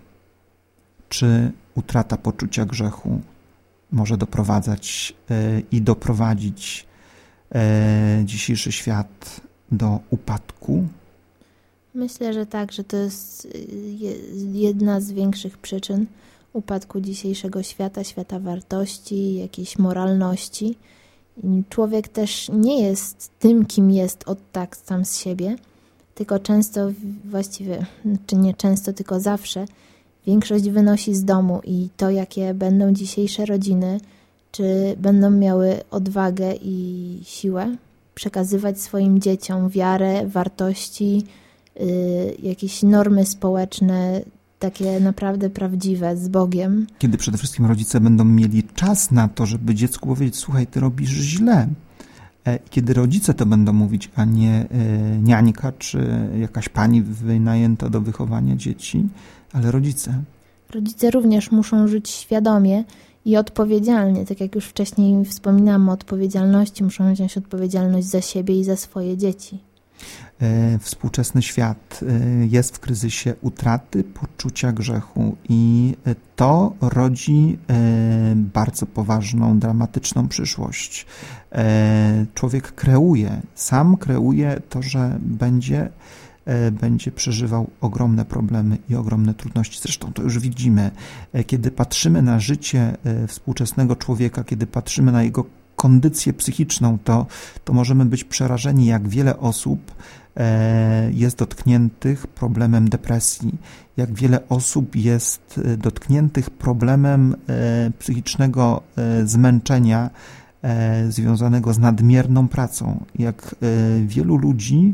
Czy utrata poczucia grzechu może doprowadzać e, i doprowadzić e, dzisiejszy świat do upadku? Myślę, że tak, że to jest jedna z większych przyczyn upadku dzisiejszego świata, świata wartości, jakiejś moralności. Człowiek też nie jest tym, kim jest od tak sam z siebie, tylko często, właściwie, czy nie często, tylko zawsze, większość wynosi z domu i to, jakie będą dzisiejsze rodziny, czy będą miały odwagę i siłę przekazywać swoim dzieciom wiarę, wartości, yy, jakieś normy społeczne, takie naprawdę prawdziwe, z Bogiem. Kiedy przede wszystkim rodzice będą mieli czas na to, żeby dziecku powiedzieć: słuchaj, ty robisz źle. I kiedy rodzice to będą mówić, a nie niańka czy jakaś pani wynajęta do wychowania dzieci, ale rodzice. Rodzice również muszą żyć świadomie i odpowiedzialnie. Tak jak już wcześniej wspominałam o odpowiedzialności, muszą wziąć odpowiedzialność za siebie i za swoje dzieci. Współczesny świat jest w kryzysie utraty poczucia grzechu i to rodzi bardzo poważną, dramatyczną przyszłość. Człowiek kreuje, sam kreuje to, że będzie, będzie przeżywał ogromne problemy i ogromne trudności. Zresztą to już widzimy, kiedy patrzymy na życie współczesnego człowieka, kiedy patrzymy na jego kondycję psychiczną, to, to możemy być przerażeni, jak wiele osób jest dotkniętych problemem depresji, jak wiele osób jest dotkniętych problemem psychicznego zmęczenia związanego z nadmierną pracą, jak wielu ludzi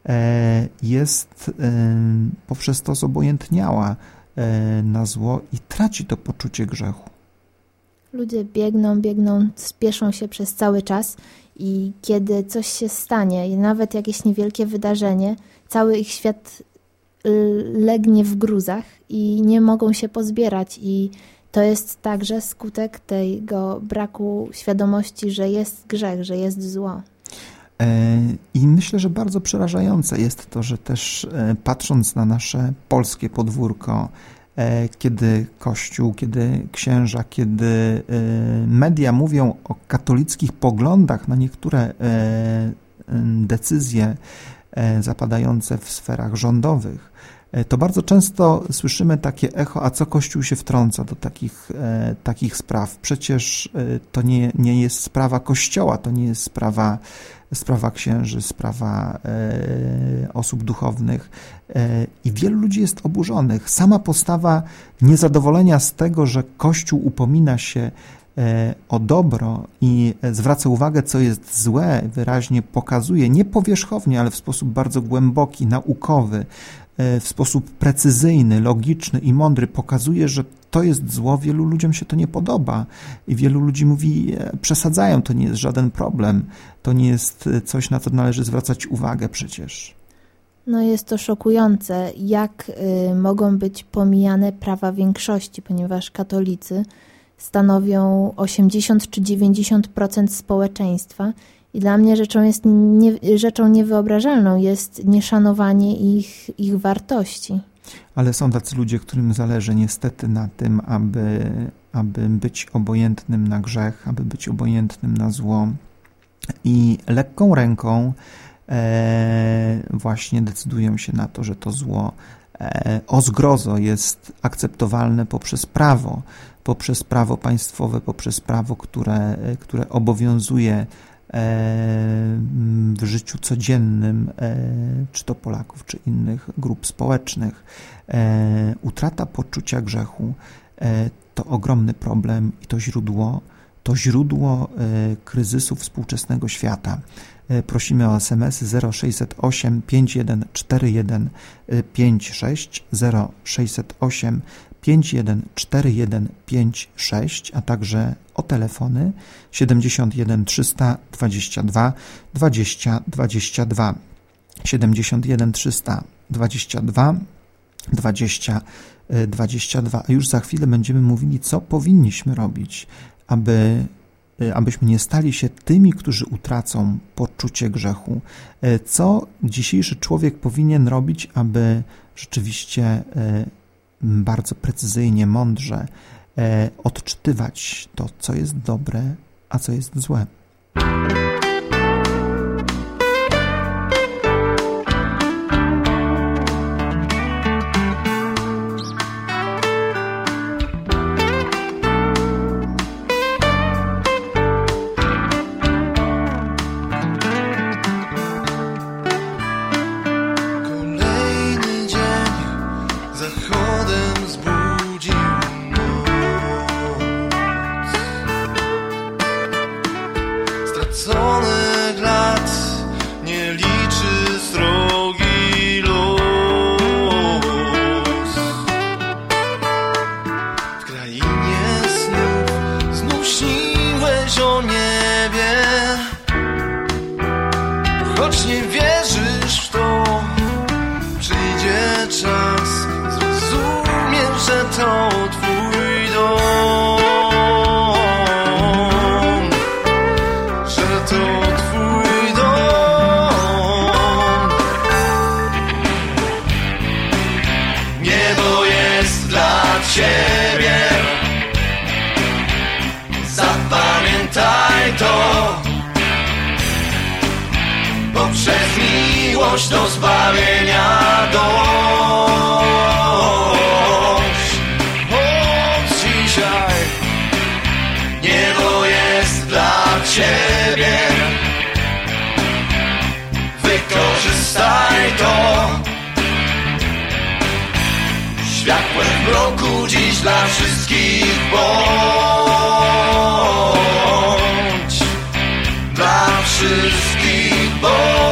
jest poprzez to zobojętniała na zło i traci to poczucie grzechu. Ludzie biegną, biegną, spieszą się przez cały czas i kiedy coś się stanie, nawet jakieś niewielkie wydarzenie, cały ich świat legnie w gruzach i nie mogą się pozbierać. I to jest także skutek tego braku świadomości, że jest grzech, że jest zło. I myślę, że bardzo przerażające jest to, że też patrząc na nasze polskie podwórko, kiedy Kościół, kiedy księża, kiedy media mówią o katolickich poglądach na niektóre decyzje zapadające w sferach rządowych, to bardzo często słyszymy takie echo: a co Kościół się wtrąca do takich, takich spraw? Przecież to nie, nie jest sprawa Kościoła, to nie jest sprawa, sprawa księży, sprawa e, osób duchownych. E, I wielu ludzi jest oburzonych. Sama postawa niezadowolenia z tego, że Kościół upomina się e, o dobro i zwraca uwagę, co jest złe, wyraźnie pokazuje, nie powierzchownie, ale w sposób bardzo głęboki, naukowy, w sposób precyzyjny, logiczny i mądry pokazuje, że to jest zło, wielu ludziom się to nie podoba i wielu ludzi mówi: przesadzają, to nie jest żaden problem, to nie jest coś, na co należy zwracać uwagę przecież. No jest to szokujące, jak y, mogą być pomijane prawa większości, ponieważ katolicy stanowią osiemdziesiąt czy dziewięćdziesiąt procent społeczeństwa. I dla mnie rzeczą jest nie, rzeczą niewyobrażalną jest nieszanowanie ich, ich wartości. Ale są tacy ludzie, którym zależy niestety na tym, aby, aby być obojętnym na grzech, aby być obojętnym na zło. i lekką ręką e, właśnie decydują się na to, że to zło e, o zgrozo jest akceptowalne poprzez prawo, poprzez prawo państwowe, poprzez prawo, które, które obowiązuje w życiu codziennym, czy to Polaków, czy innych grup społecznych. Utrata poczucia grzechu to ogromny problem i to źródło, to źródło kryzysu współczesnego świata. Prosimy o es em esy zero sześćset osiem pięć jeden cztery jeden pięć sześć, zero sześćset osiem pięć jeden cztery jeden pięć sześć, a także o telefony siedemdziesiąt jeden trzysta dwadzieścia dwa dwadzieścia dwadzieścia dwa, siedemdziesiąt jeden trzysta dwadzieścia dwa dwadzieścia dwadzieścia dwa. A już za chwilę będziemy mówili, co powinniśmy robić, aby abyśmy nie stali się tymi, którzy utracą poczucie grzechu. Co dzisiejszy człowiek powinien robić, aby rzeczywiście bardzo precyzyjnie, mądrze odczytywać to, co jest dobre, a co jest złe. Do zbawienia dojść. Od dzisiaj niebo jest dla Ciebie. Wykorzystaj to. Światłem w mroku dziś dla wszystkich bądź. Dla wszystkich bądź.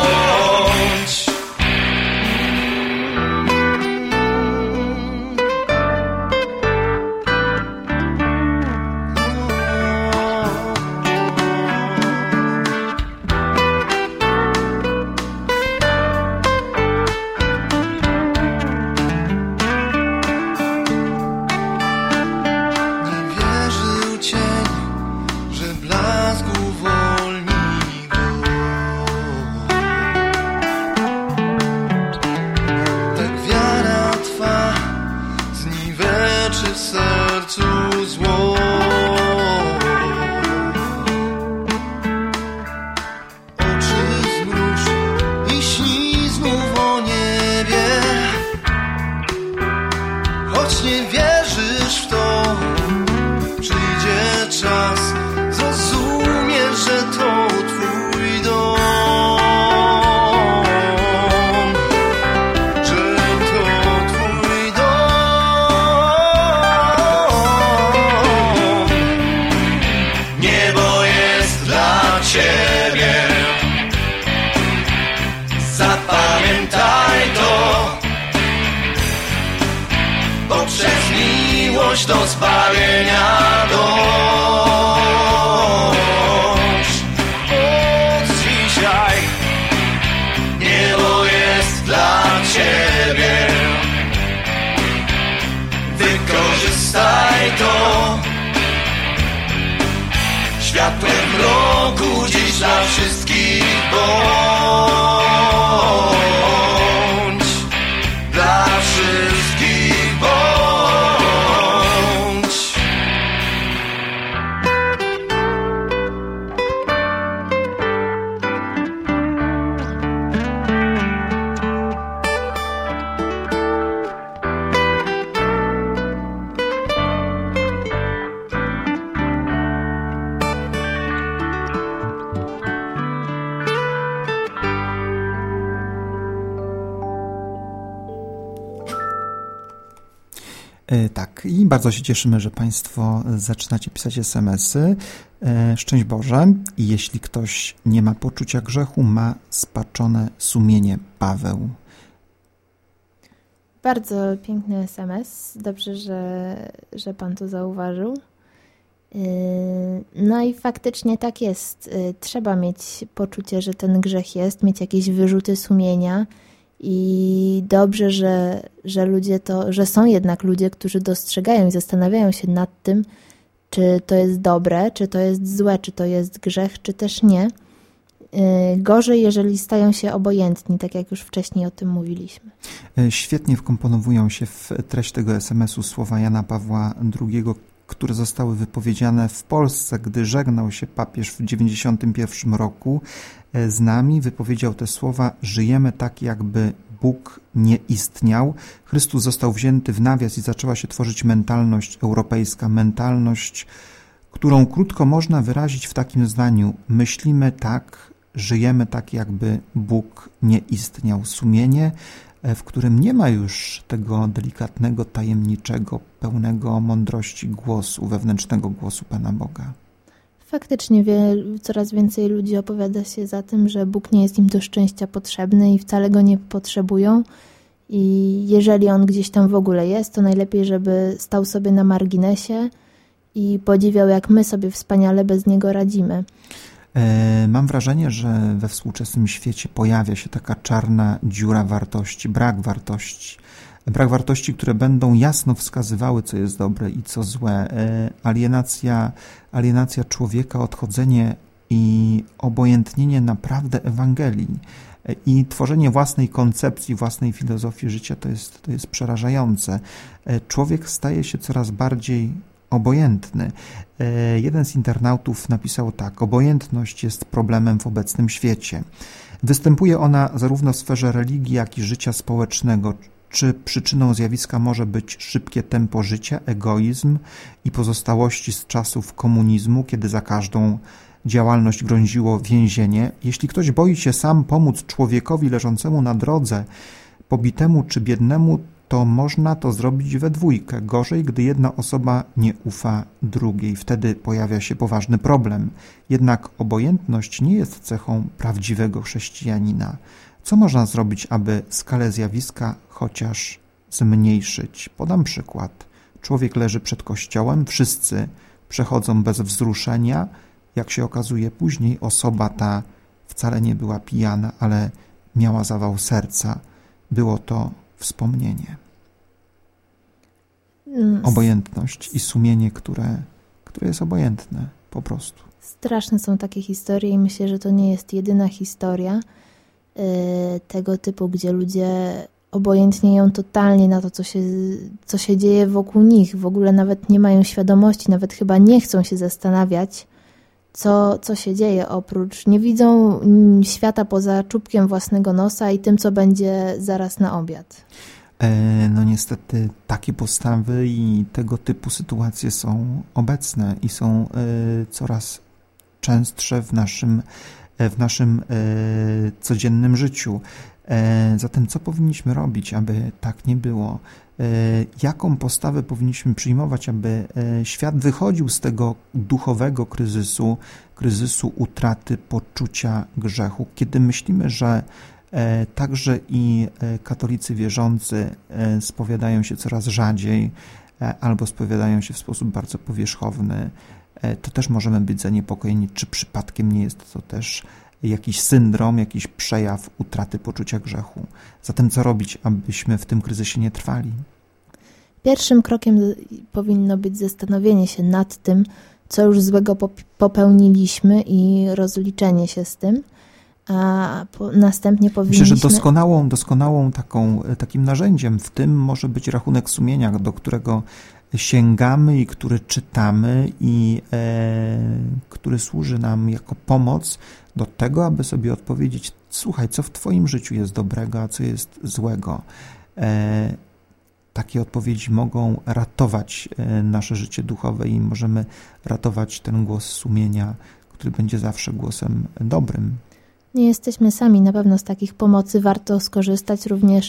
Do zbawienia dojść. Od dzisiaj niebo jest dla Ciebie. Wykorzystaj to. Światłem w mroku dziś dla wszystkich bądź. Dla wszystkich bądź. Tak, i bardzo się cieszymy, że Państwo zaczynacie pisać es em esy. Szczęść Boże. I jeśli ktoś nie ma poczucia grzechu, ma spaczone sumienie. Paweł. Bardzo piękny es em es. Dobrze, że, że Pan to zauważył. No i faktycznie tak jest. Trzeba mieć poczucie, że ten grzech jest, mieć jakieś wyrzuty sumienia. I dobrze, że, że ludzie to, że są jednak ludzie, którzy dostrzegają i zastanawiają się nad tym, czy to jest dobre, czy to jest złe, czy to jest grzech, czy też nie. Gorzej, jeżeli stają się obojętni, tak jak już wcześniej o tym mówiliśmy. Świetnie wkomponowują się w treść tego es em esu słowa Jana Pawła drugiego, które zostały wypowiedziane w Polsce, gdy żegnał się papież w dziewięćdziesiątym pierwszym roku z nami. Wypowiedział te słowa: żyjemy tak, jakby Bóg nie istniał. Chrystus został wzięty w nawias i zaczęła się tworzyć mentalność europejska, mentalność, którą krótko można wyrazić w takim zdaniu: myślimy tak, żyjemy tak, jakby Bóg nie istniał. Sumienie, w którym nie ma już tego delikatnego, tajemniczego, pełnego mądrości głosu, wewnętrznego głosu Pana Boga. Faktycznie wiel, coraz więcej ludzi opowiada się za tym, że Bóg nie jest im do szczęścia potrzebny i wcale go nie potrzebują. I jeżeli on gdzieś tam w ogóle jest, to najlepiej, żeby stał sobie na marginesie i podziwiał, jak my sobie wspaniale bez niego radzimy. Mam wrażenie, że we współczesnym świecie pojawia się taka czarna dziura wartości, brak wartości. Brak wartości, które będą jasno wskazywały, co jest dobre i co złe. Alienacja, alienacja człowieka, odchodzenie i obojętnienie naprawdę Ewangelii i tworzenie własnej koncepcji, własnej filozofii życia to jest, to jest przerażające. Człowiek staje się coraz bardziej obojętny. Jeden z internautów napisał tak: obojętność jest problemem w obecnym świecie. Występuje ona zarówno w sferze religii, jak i życia społecznego. Czy przyczyną zjawiska może być szybkie tempo życia, egoizm i pozostałości z czasów komunizmu, kiedy za każdą działalność groziło więzienie? Jeśli ktoś boi się sam pomóc człowiekowi leżącemu na drodze, pobitemu czy biednemu, to można to zrobić we dwójkę. Gorzej, gdy jedna osoba nie ufa drugiej. Wtedy pojawia się poważny problem. Jednak obojętność nie jest cechą prawdziwego chrześcijanina. Co można zrobić, aby skalę zjawiska chociaż zmniejszyć? Podam przykład. Człowiek leży przed kościołem, wszyscy przechodzą bez wzruszenia. Jak się okazuje później, osoba ta wcale nie była pijana, ale miała zawał serca. Było to wspomnienie. Obojętność i sumienie, które, które jest obojętne po prostu. Straszne są takie historie i myślę, że to nie jest jedyna historia yy, tego typu, gdzie ludzie obojętnieją totalnie na to, co się, co się dzieje wokół nich. W ogóle nawet nie mają świadomości, nawet chyba nie chcą się zastanawiać, co, co się dzieje oprócz. Nie widzą świata poza czubkiem własnego nosa i tym, co będzie zaraz na obiad. No niestety takie postawy i tego typu sytuacje są obecne i są coraz częstsze w naszym, w naszym codziennym życiu. Zatem co powinniśmy robić, aby tak nie było? Jaką postawę powinniśmy przyjmować, aby świat wychodził z tego duchowego kryzysu, kryzysu utraty poczucia grzechu, kiedy myślimy, że także i katolicy wierzący spowiadają się coraz rzadziej albo spowiadają się w sposób bardzo powierzchowny, to też możemy być zaniepokojeni, czy przypadkiem nie jest to też jakiś syndrom, jakiś przejaw utraty poczucia grzechu. Zatem co robić, abyśmy w tym kryzysie nie trwali? Pierwszym krokiem powinno być zastanowienie się nad tym, co już złego popełniliśmy i rozliczenie się z tym, a po, następnie powinniśmy... Myślę, że doskonałą, doskonałą taką, takim narzędziem w tym może być rachunek sumienia, do którego sięgamy i który czytamy i e, który służy nam jako pomoc do tego, aby sobie odpowiedzieć: słuchaj, co w Twoim życiu jest dobrego, a co jest złego. E, takie odpowiedzi mogą ratować e, nasze życie duchowe i możemy ratować ten głos sumienia, który będzie zawsze głosem dobrym. Nie jesteśmy sami, na pewno z takich pomocy warto skorzystać. Również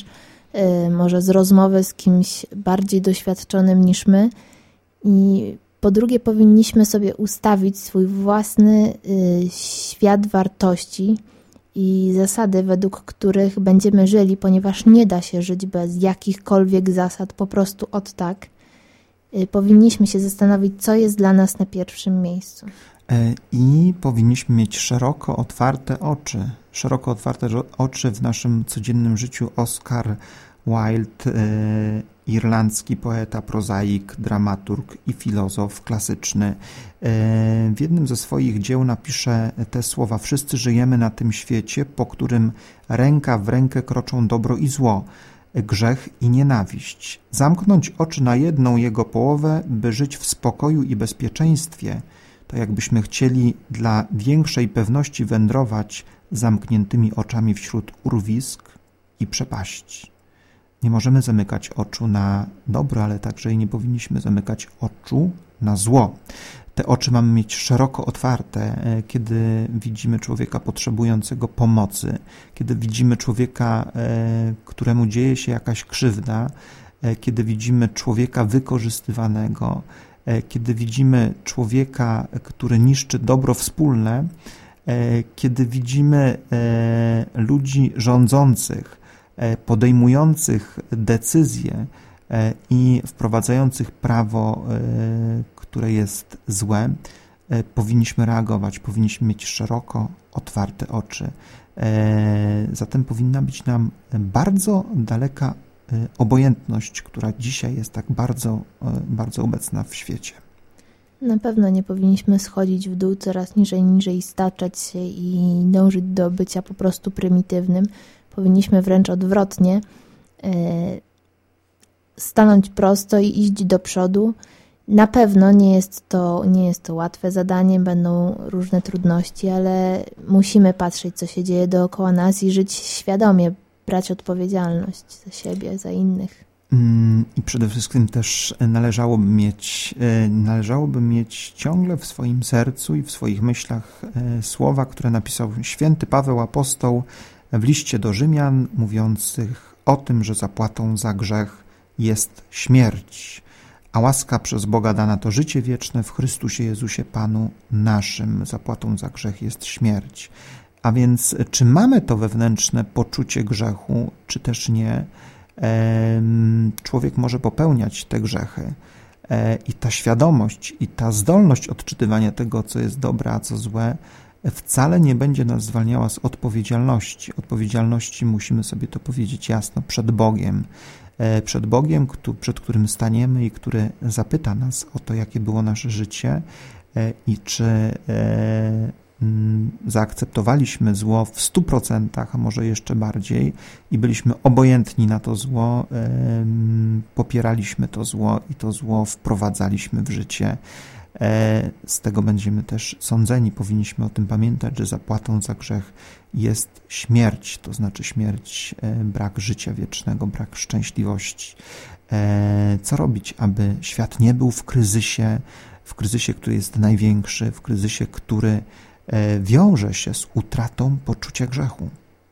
może z rozmowy z kimś bardziej doświadczonym niż my. I po drugie, powinniśmy sobie ustawić swój własny świat wartości i zasady, według których będziemy żyli, ponieważ nie da się żyć bez jakichkolwiek zasad, po prostu od tak. Powinniśmy się zastanowić, co jest dla nas na pierwszym miejscu. I powinniśmy mieć szeroko otwarte oczy. Szeroko otwarte oczy w naszym codziennym życiu. Oscar Wilde, irlandzki poeta, prozaik, dramaturg i filozof klasyczny, w jednym ze swoich dzieł napisze te słowa: wszyscy żyjemy na tym świecie, po którym ręka w rękę kroczą dobro i zło, grzech i nienawiść. Zamknąć oczy na jedną jego połowę, by żyć w spokoju i bezpieczeństwie, to jakbyśmy chcieli dla większej pewności wędrować zamkniętymi oczami wśród urwisk i przepaści. Nie możemy zamykać oczu na dobro, ale także i nie powinniśmy zamykać oczu na zło. Te oczy mamy mieć szeroko otwarte, kiedy widzimy człowieka potrzebującego pomocy, kiedy widzimy człowieka, któremu dzieje się jakaś krzywda, kiedy widzimy człowieka wykorzystywanego, kiedy widzimy człowieka, który niszczy dobro wspólne, kiedy widzimy ludzi rządzących, podejmujących decyzje i wprowadzających prawo, które jest złe, powinniśmy reagować, powinniśmy mieć szeroko otwarte oczy. Zatem powinna być nam bardzo daleka obojętność, która dzisiaj jest tak bardzo, bardzo obecna w świecie. Na pewno nie powinniśmy schodzić w dół coraz niżej, niżej, staczać się i dążyć do bycia po prostu prymitywnym. Powinniśmy wręcz odwrotnie stanąć prosto i iść do przodu. Na pewno nie jest to, nie jest to łatwe zadanie, będą różne trudności, ale musimy patrzeć, co się dzieje dookoła nas i żyć świadomie, brać odpowiedzialność za siebie, za innych. I przede wszystkim też należałoby mieć, należałoby mieć ciągle w swoim sercu i w swoich myślach słowa, które napisał święty Paweł apostoł w liście do Rzymian, mówiących o tym, że zapłatą za grzech jest śmierć, a łaska przez Boga dana to życie wieczne w Chrystusie Jezusie Panu naszym. Zapłatą za grzech jest śmierć. A więc czy mamy to wewnętrzne poczucie grzechu, czy też nie? Człowiek może popełniać te grzechy i ta świadomość i ta zdolność odczytywania tego, co jest dobre, a co złe, wcale nie będzie nas zwalniała z odpowiedzialności. Odpowiedzialności musimy sobie to powiedzieć jasno przed Bogiem. Przed Bogiem, przed którym staniemy i który zapyta nas o to, jakie było nasze życie i czy zaakceptowaliśmy zło w stu procentach, a może jeszcze bardziej, i byliśmy obojętni na to zło, popieraliśmy to zło i to zło wprowadzaliśmy w życie. Z tego będziemy też sądzeni. Powinniśmy o tym pamiętać, że zapłatą za grzech jest śmierć, to znaczy śmierć, brak życia wiecznego, brak szczęśliwości. Co robić, aby świat nie był w kryzysie, w kryzysie, który jest największy, w kryzysie, który wiąże się z utratą poczucia grzechu?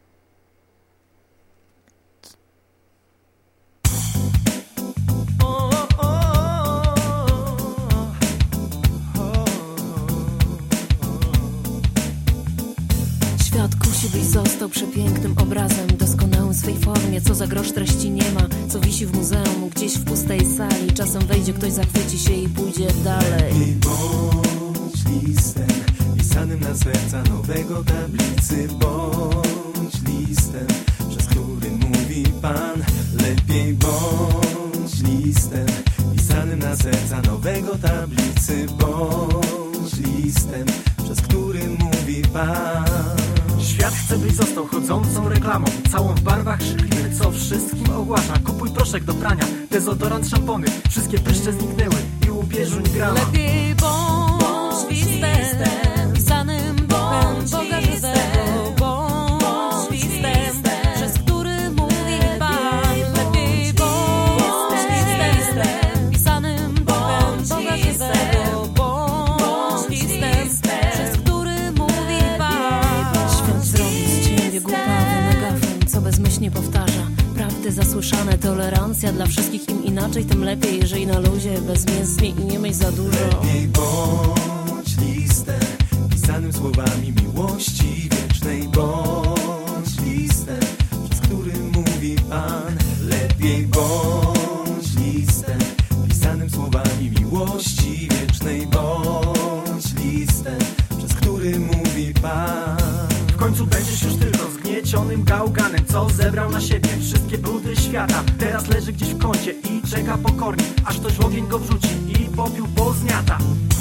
Świat kusi, byś został przepięknym obrazem, doskonałym w swej formie, co za grosz treści nie ma, co wisi w muzeum, gdzieś w pustej sali. Czasem wejdzie ktoś, zachwyci się i pójdzie dalej. Nie bądź listem pisanym na serca nowego tablicy, bądź listem, przez który mówi Pan. Lepiej bądź listem pisanym na serca nowego tablicy, bądź listem, przez który mówi Pan. Świat chce, byś został chodzącą reklamą, całą w barwach szykliwy, co wszystkim ogłasza. Kupuj proszek do prania, dezodorant, szampony, wszystkie pryszcze zniknęły i łupieżu nie grała. Lepiej bądź listem pisanym Bogiem Boga żywego, bądź listem, przez który mówi Pan. Lepiej bądź listem pisanym Bogiem Boga żywego, bądź listem, przez który mówi Pan. Świat zrobi z ciebie głupawy megafon, co bezmyślnie powtarza prawdę za słowem. niesłyszane. Tolerancja dla wszystkich, im inaczej, tym lepiej. Żyj na luzie, bezmięsnie i nie myśl za dużo. Lepiej bądź listem pisanym słowami miłości wiecznej. Bądź listem, przez który mówi Pan. Lepiej bądź listem pisanym słowami miłości wiecznej. Bądź listem, przez który mówi Pan. W końcu będziesz już tylko zgniecionym gałganem, co zebrał na siebie wszystkie brudy świata. Teraz leży gdzieś w kącie i czeka pokornie, aż ktoś w ogień go wrzuci i popiół pozniata.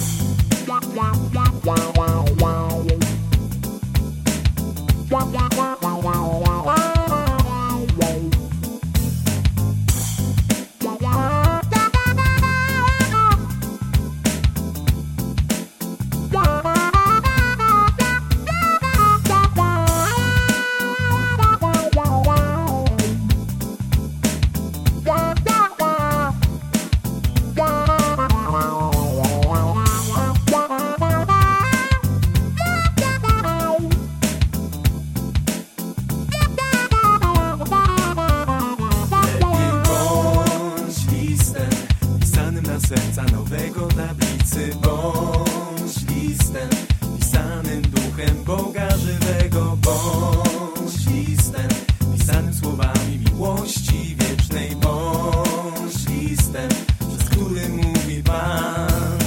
Serca nowego tablicy. Bądź listem pisanym duchem Boga żywego. Bądź listem pisanym słowami miłości wiecznej. Bądź listem, przez który mówi Pan.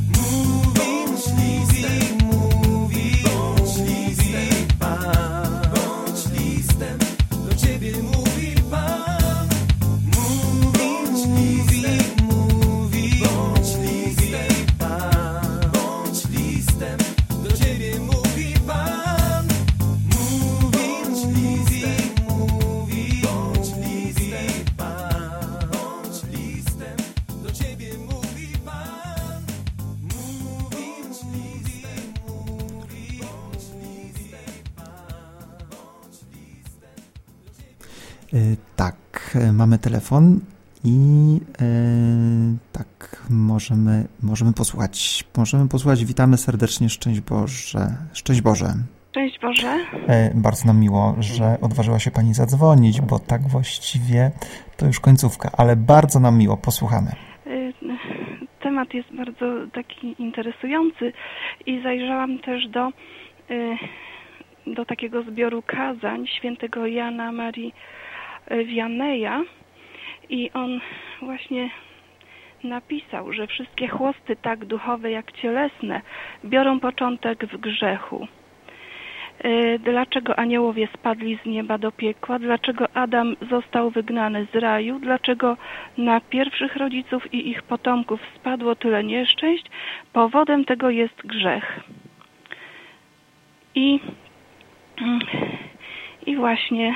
Bądź listem, mówi, bądź listem Pan. Bądź listem, do Ciebie mówi Pan. Bądź listem, bądź listem Pan, bądź listem, do Ciebie mówi Pan. Bądź listem, mówi, bądź listem Pan, bądź listem, do Ciebie mówi Pan. Bądź listem, mówi, bądź listem Pan, bądź listem, do Ciebie. Tak, mamy telefon. I e, tak, możemy, możemy posłuchać. Możemy posłuchać. Witamy serdecznie. Szczęść Boże. Szczęść Boże. Szczęść Boże. E, bardzo nam miło, że odważyła się Pani zadzwonić, bo tak właściwie to już końcówka, ale bardzo nam miło. Posłuchamy. Temat jest bardzo taki interesujący i zajrzałam też do, do takiego zbioru kazań świętego Jana Marii Vianneya. I on właśnie napisał, że wszystkie chłosty, tak duchowe jak cielesne, biorą początek w grzechu. Dlaczego aniołowie spadli z nieba do piekła? Dlaczego Adam został wygnany z raju? Dlaczego na pierwszych rodziców i ich potomków spadło tyle nieszczęść? Powodem tego jest grzech. I, i właśnie...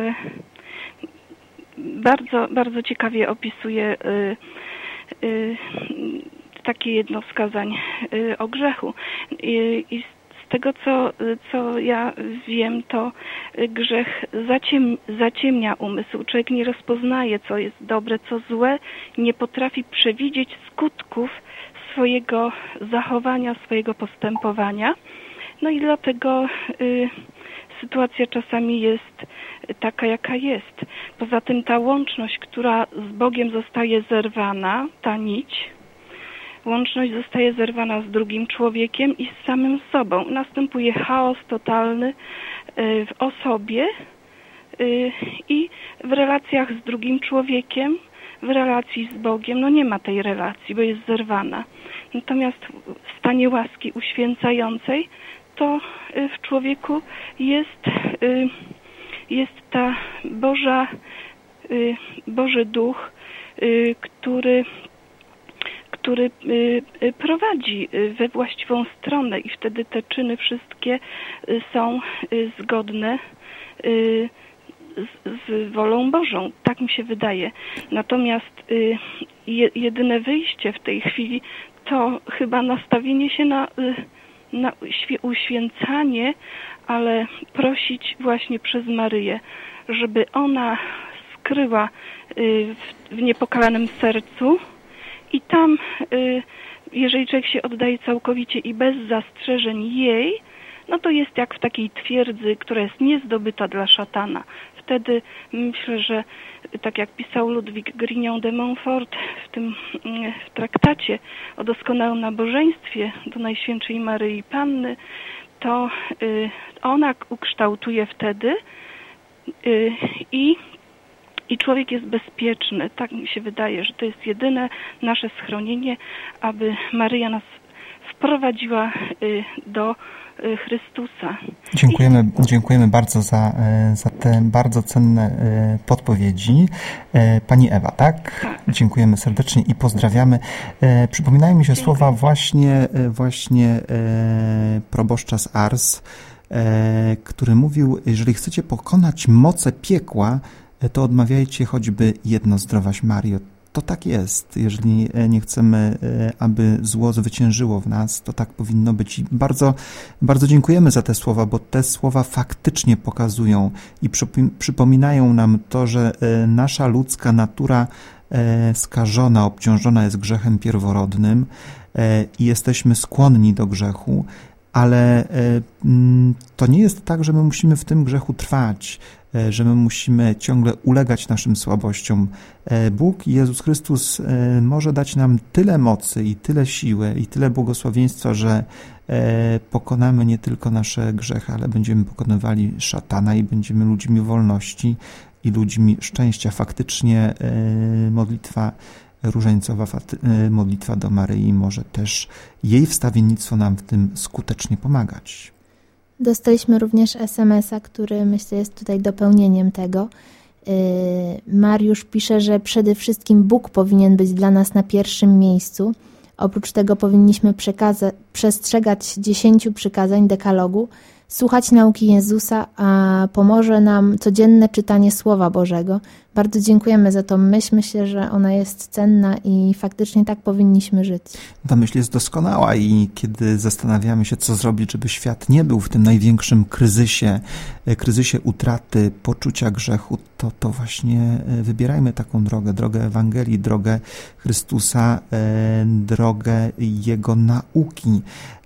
Bardzo, bardzo ciekawie opisuje y, y, takie jedno z kazań y, o grzechu. I, i z tego, co, co ja wiem, to grzech zaciem, zaciemnia umysł. Człowiek nie rozpoznaje, co jest dobre, co złe, nie potrafi przewidzieć skutków swojego zachowania, swojego postępowania. No i dlatego y, sytuacja czasami jest taka, jaka jest. Poza tym ta łączność, która z Bogiem zostaje zerwana, ta nić, łączność zostaje zerwana z drugim człowiekiem i z samym sobą. Następuje chaos totalny w osobie i w relacjach z drugim człowiekiem, w relacji z Bogiem. No nie ma tej relacji, bo jest zerwana. Natomiast w stanie łaski uświęcającej to w człowieku jest, jest ta Boża, Boży Duch, który, który prowadzi we właściwą stronę i wtedy te czyny wszystkie są zgodne z, z wolą Bożą. Tak mi się wydaje. Natomiast jedyne wyjście w tej chwili to chyba nastawienie się na na uświęcanie, ale prosić właśnie przez Maryję, żeby ona skryła w niepokalanym sercu i tam, jeżeli człowiek się oddaje całkowicie i bez zastrzeżeń jej, no to jest jak w takiej twierdzy, która jest niezdobyta dla szatana. wtedy myślę, że tak jak pisał Ludwik Grignon de Montfort w tym w traktacie o doskonałym nabożeństwie do Najświętszej Maryi Panny, to ona ukształtuje wtedy i, i człowiek jest bezpieczny. Tak mi się wydaje, że to jest jedyne nasze schronienie, aby Maryja nas wprowadziła do Chrystusa. Dziękujemy, dziękujemy bardzo za, za te bardzo cenne podpowiedzi. Pani Ewa, tak? tak? Dziękujemy serdecznie i pozdrawiamy. Przypominają mi się Dziękuję. słowa właśnie, właśnie proboszcza z Ars, który mówił, jeżeli chcecie pokonać moce piekła, to odmawiajcie choćby jedno zdrowaś Mario. To tak jest. Jeżeli nie chcemy, aby zło zwyciężyło w nas, to tak powinno być. I bardzo, bardzo dziękujemy za te słowa, bo te słowa faktycznie pokazują i przypominają nam to, że nasza ludzka natura skażona, obciążona jest grzechem pierworodnym i jesteśmy skłonni do grzechu, ale to nie jest tak, że my musimy w tym grzechu trwać, że my musimy ciągle ulegać naszym słabościom. Bóg i Jezus Chrystus może dać nam tyle mocy i tyle siły i tyle błogosławieństwa, że pokonamy nie tylko nasze grzechy, ale będziemy pokonywali szatana i będziemy ludźmi wolności i ludźmi szczęścia. Faktycznie modlitwa różańcowa, modlitwa do Maryi może też jej wstawiennictwo nam w tym skutecznie pomagać. Dostaliśmy również es em es a, który myślę jest tutaj dopełnieniem tego. Mariusz pisze, że przede wszystkim Bóg powinien być dla nas na pierwszym miejscu. Oprócz tego powinniśmy przekaza- przestrzegać dziesięciu przykazań dekalogu, słuchać nauki Jezusa, a pomoże nam codzienne czytanie Słowa Bożego. Bardzo dziękujemy za tą myśl. Myślę, że ona jest cenna i faktycznie tak powinniśmy żyć. Ta myśl jest doskonała i kiedy zastanawiamy się, co zrobić, żeby świat nie był w tym największym kryzysie, kryzysie utraty, poczucia grzechu, to, to właśnie wybierajmy taką drogę, drogę Ewangelii, drogę Chrystusa, drogę Jego nauki.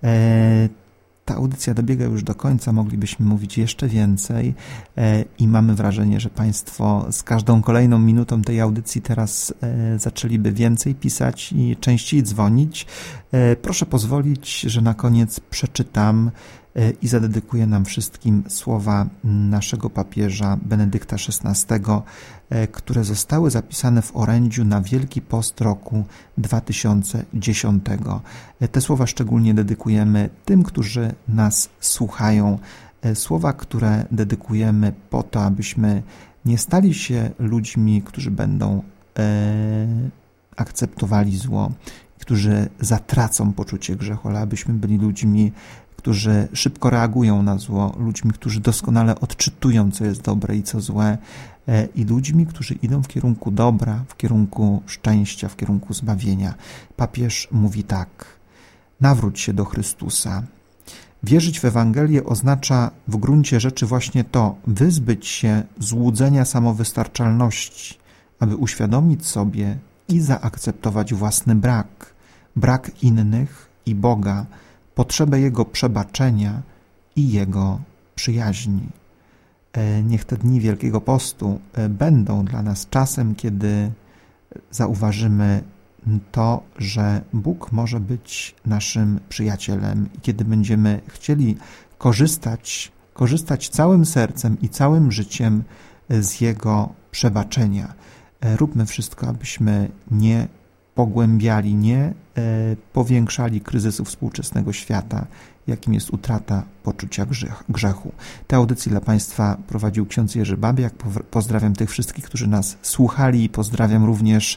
Ta audycja dobiega już do końca, moglibyśmy mówić jeszcze więcej i mamy wrażenie, że Państwo z każdą kolejną minutą tej audycji teraz zaczęliby więcej pisać i częściej dzwonić. Proszę pozwolić, że na koniec przeczytam i zadedykuję nam wszystkim słowa naszego papieża Benedykta szesnastego, które zostały zapisane w orędziu na Wielki Post roku dwa tysiące dziesiątego. Te słowa szczególnie dedykujemy tym, którzy nas słuchają. Słowa, które dedykujemy po to, abyśmy nie stali się ludźmi, którzy będą e, akceptowali zło, którzy zatracą poczucie grzechu, ale abyśmy byli ludźmi, którzy szybko reagują na zło, ludźmi, którzy doskonale odczytują, co jest dobre i co złe, i ludźmi, którzy idą w kierunku dobra, w kierunku szczęścia, w kierunku zbawienia. Papież mówi tak: nawróć się do Chrystusa. Wierzyć w Ewangelię oznacza w gruncie rzeczy właśnie to, wyzbyć się złudzenia samowystarczalności, aby uświadomić sobie i zaakceptować własny brak, brak innych i Boga, potrzebę Jego przebaczenia i Jego przyjaźni. Niech te dni Wielkiego Postu będą dla nas czasem, kiedy zauważymy to, że Bóg może być naszym przyjacielem i kiedy będziemy chcieli korzystać, korzystać całym sercem i całym życiem z Jego przebaczenia. Róbmy wszystko, abyśmy nie pogłębiali, nie powiększali kryzysu współczesnego świata, jakim jest utrata poczucia grzechu. Tę audycję dla Państwa prowadził ksiądz Jerzy Babiak. Pozdrawiam tych wszystkich, którzy nas słuchali i pozdrawiam również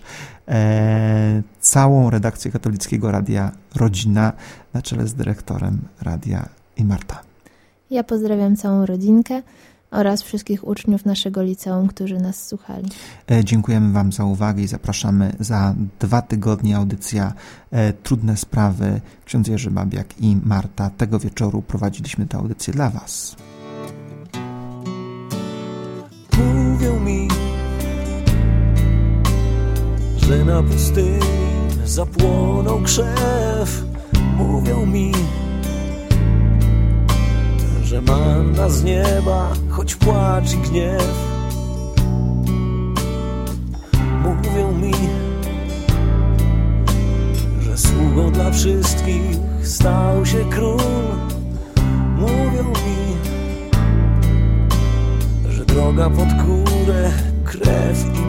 e, całą redakcję Katolickiego Radia Rodzina na czele z dyrektorem radia i Marta. Ja pozdrawiam całą rodzinkę oraz wszystkich uczniów naszego liceum, którzy nas słuchali. Dziękujemy Wam za uwagę i zapraszamy za dwa tygodnie audycja e, Trudne Sprawy. Ksiądz Jerzy Babiak i Marta. Tego wieczoru prowadziliśmy tę audycję dla Was. Mówią mi, że na pustyni zapłonął krzew. Mówią mi, że manna z nieba, choć płacz i gniew. wszystkich stał się król. Mówią mi, że droga pod górę, krew i